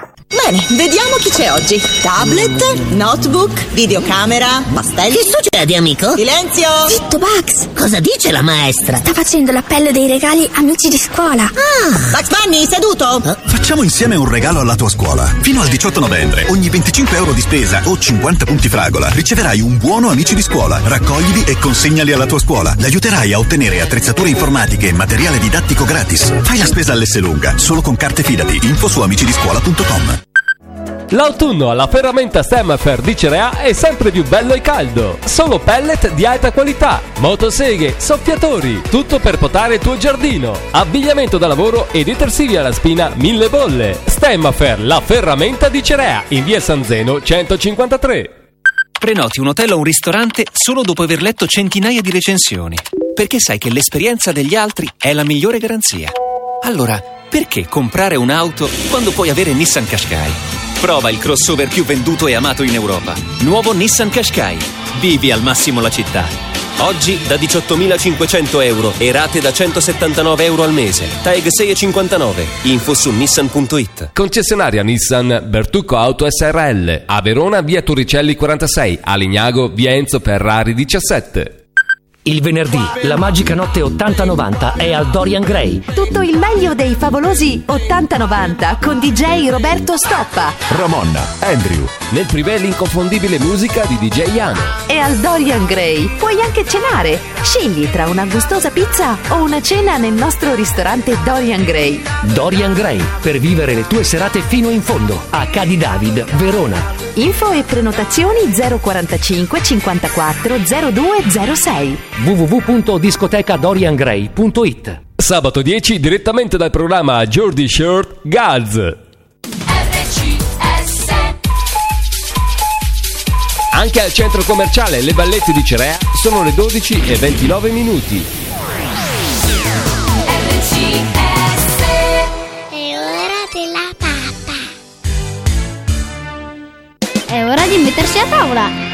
Bene, vediamo chi c'è oggi. Tablet, notebook, videocamera, pastelli. Che succede, amico? Silenzio! Zitto, Bugs! Cosa dice la maestra? Sta facendo l'appello dei regali amici di scuola. Ah! Bugs Bunny, seduto! Eh? Facciamo insieme un regalo alla tua scuola. Fino al diciotto novembre, ogni venticinque euro di spesa o cinquanta punti fragola riceverai un buono amici di scuola. Raccoglili e consegnali alla tua scuola. L'aiuterai a ottenere attrezzature informatiche e materiale didattico gratis. Fai la spesa all'Esselunga, solo con carte Fidati. Info su amiciliscuola punto com. L'autunno alla ferramenta Stemmafer di Cerea è sempre più bello e caldo. Solo pellet di alta qualità, motoseghe, soffiatori, tutto per potare il tuo giardino. Abbigliamento da lavoro e detersivi alla spina mille bolle. Stemmafer, la ferramenta di Cerea, in via San Zeno centocinquantatré. Prenoti un hotel o un ristorante solo dopo aver letto centinaia di recensioni, perché sai che l'esperienza degli altri è la migliore garanzia. Allora, perché comprare un'auto quando puoi avere Nissan Qashqai? Prova il crossover più venduto e amato in Europa. Nuovo Nissan Qashqai. Vivi al massimo la città. Oggi da diciottomilacinquecento euro e rate da centosettantanove euro al mese. Tag sei virgola cinquantanove. Info su nissan punto it. Concessionaria Nissan Bertucco Auto S R L. A Verona via Turricelli quarantasei. A Lignago via Enzo Ferrari diciassette. Il venerdì, la magica notte ottanta novanta è al Dorian Gray. Tutto il meglio dei favolosi ottanta novanta con D J Roberto Stoppa. Ramonna, Andrew. Nel privé l'inconfondibile musica di D J Iano. E al Dorian Gray puoi anche cenare. Scegli tra una gustosa pizza o una cena nel nostro ristorante Dorian Gray. Dorian Gray, per vivere le tue serate fino in fondo. A Cadi David, Verona. Info e prenotazioni zero quarantacinque cinquantaquattro zero due zero sei. w w w punto discoteca dorian gray punto it. Sabato dieci direttamente dal programma Geordie Short Gaz. Anche al centro commerciale Le Ballette di Cerea sono le dodici e ventinove minuti. È ora della pappa. È ora di mettersi a tavola.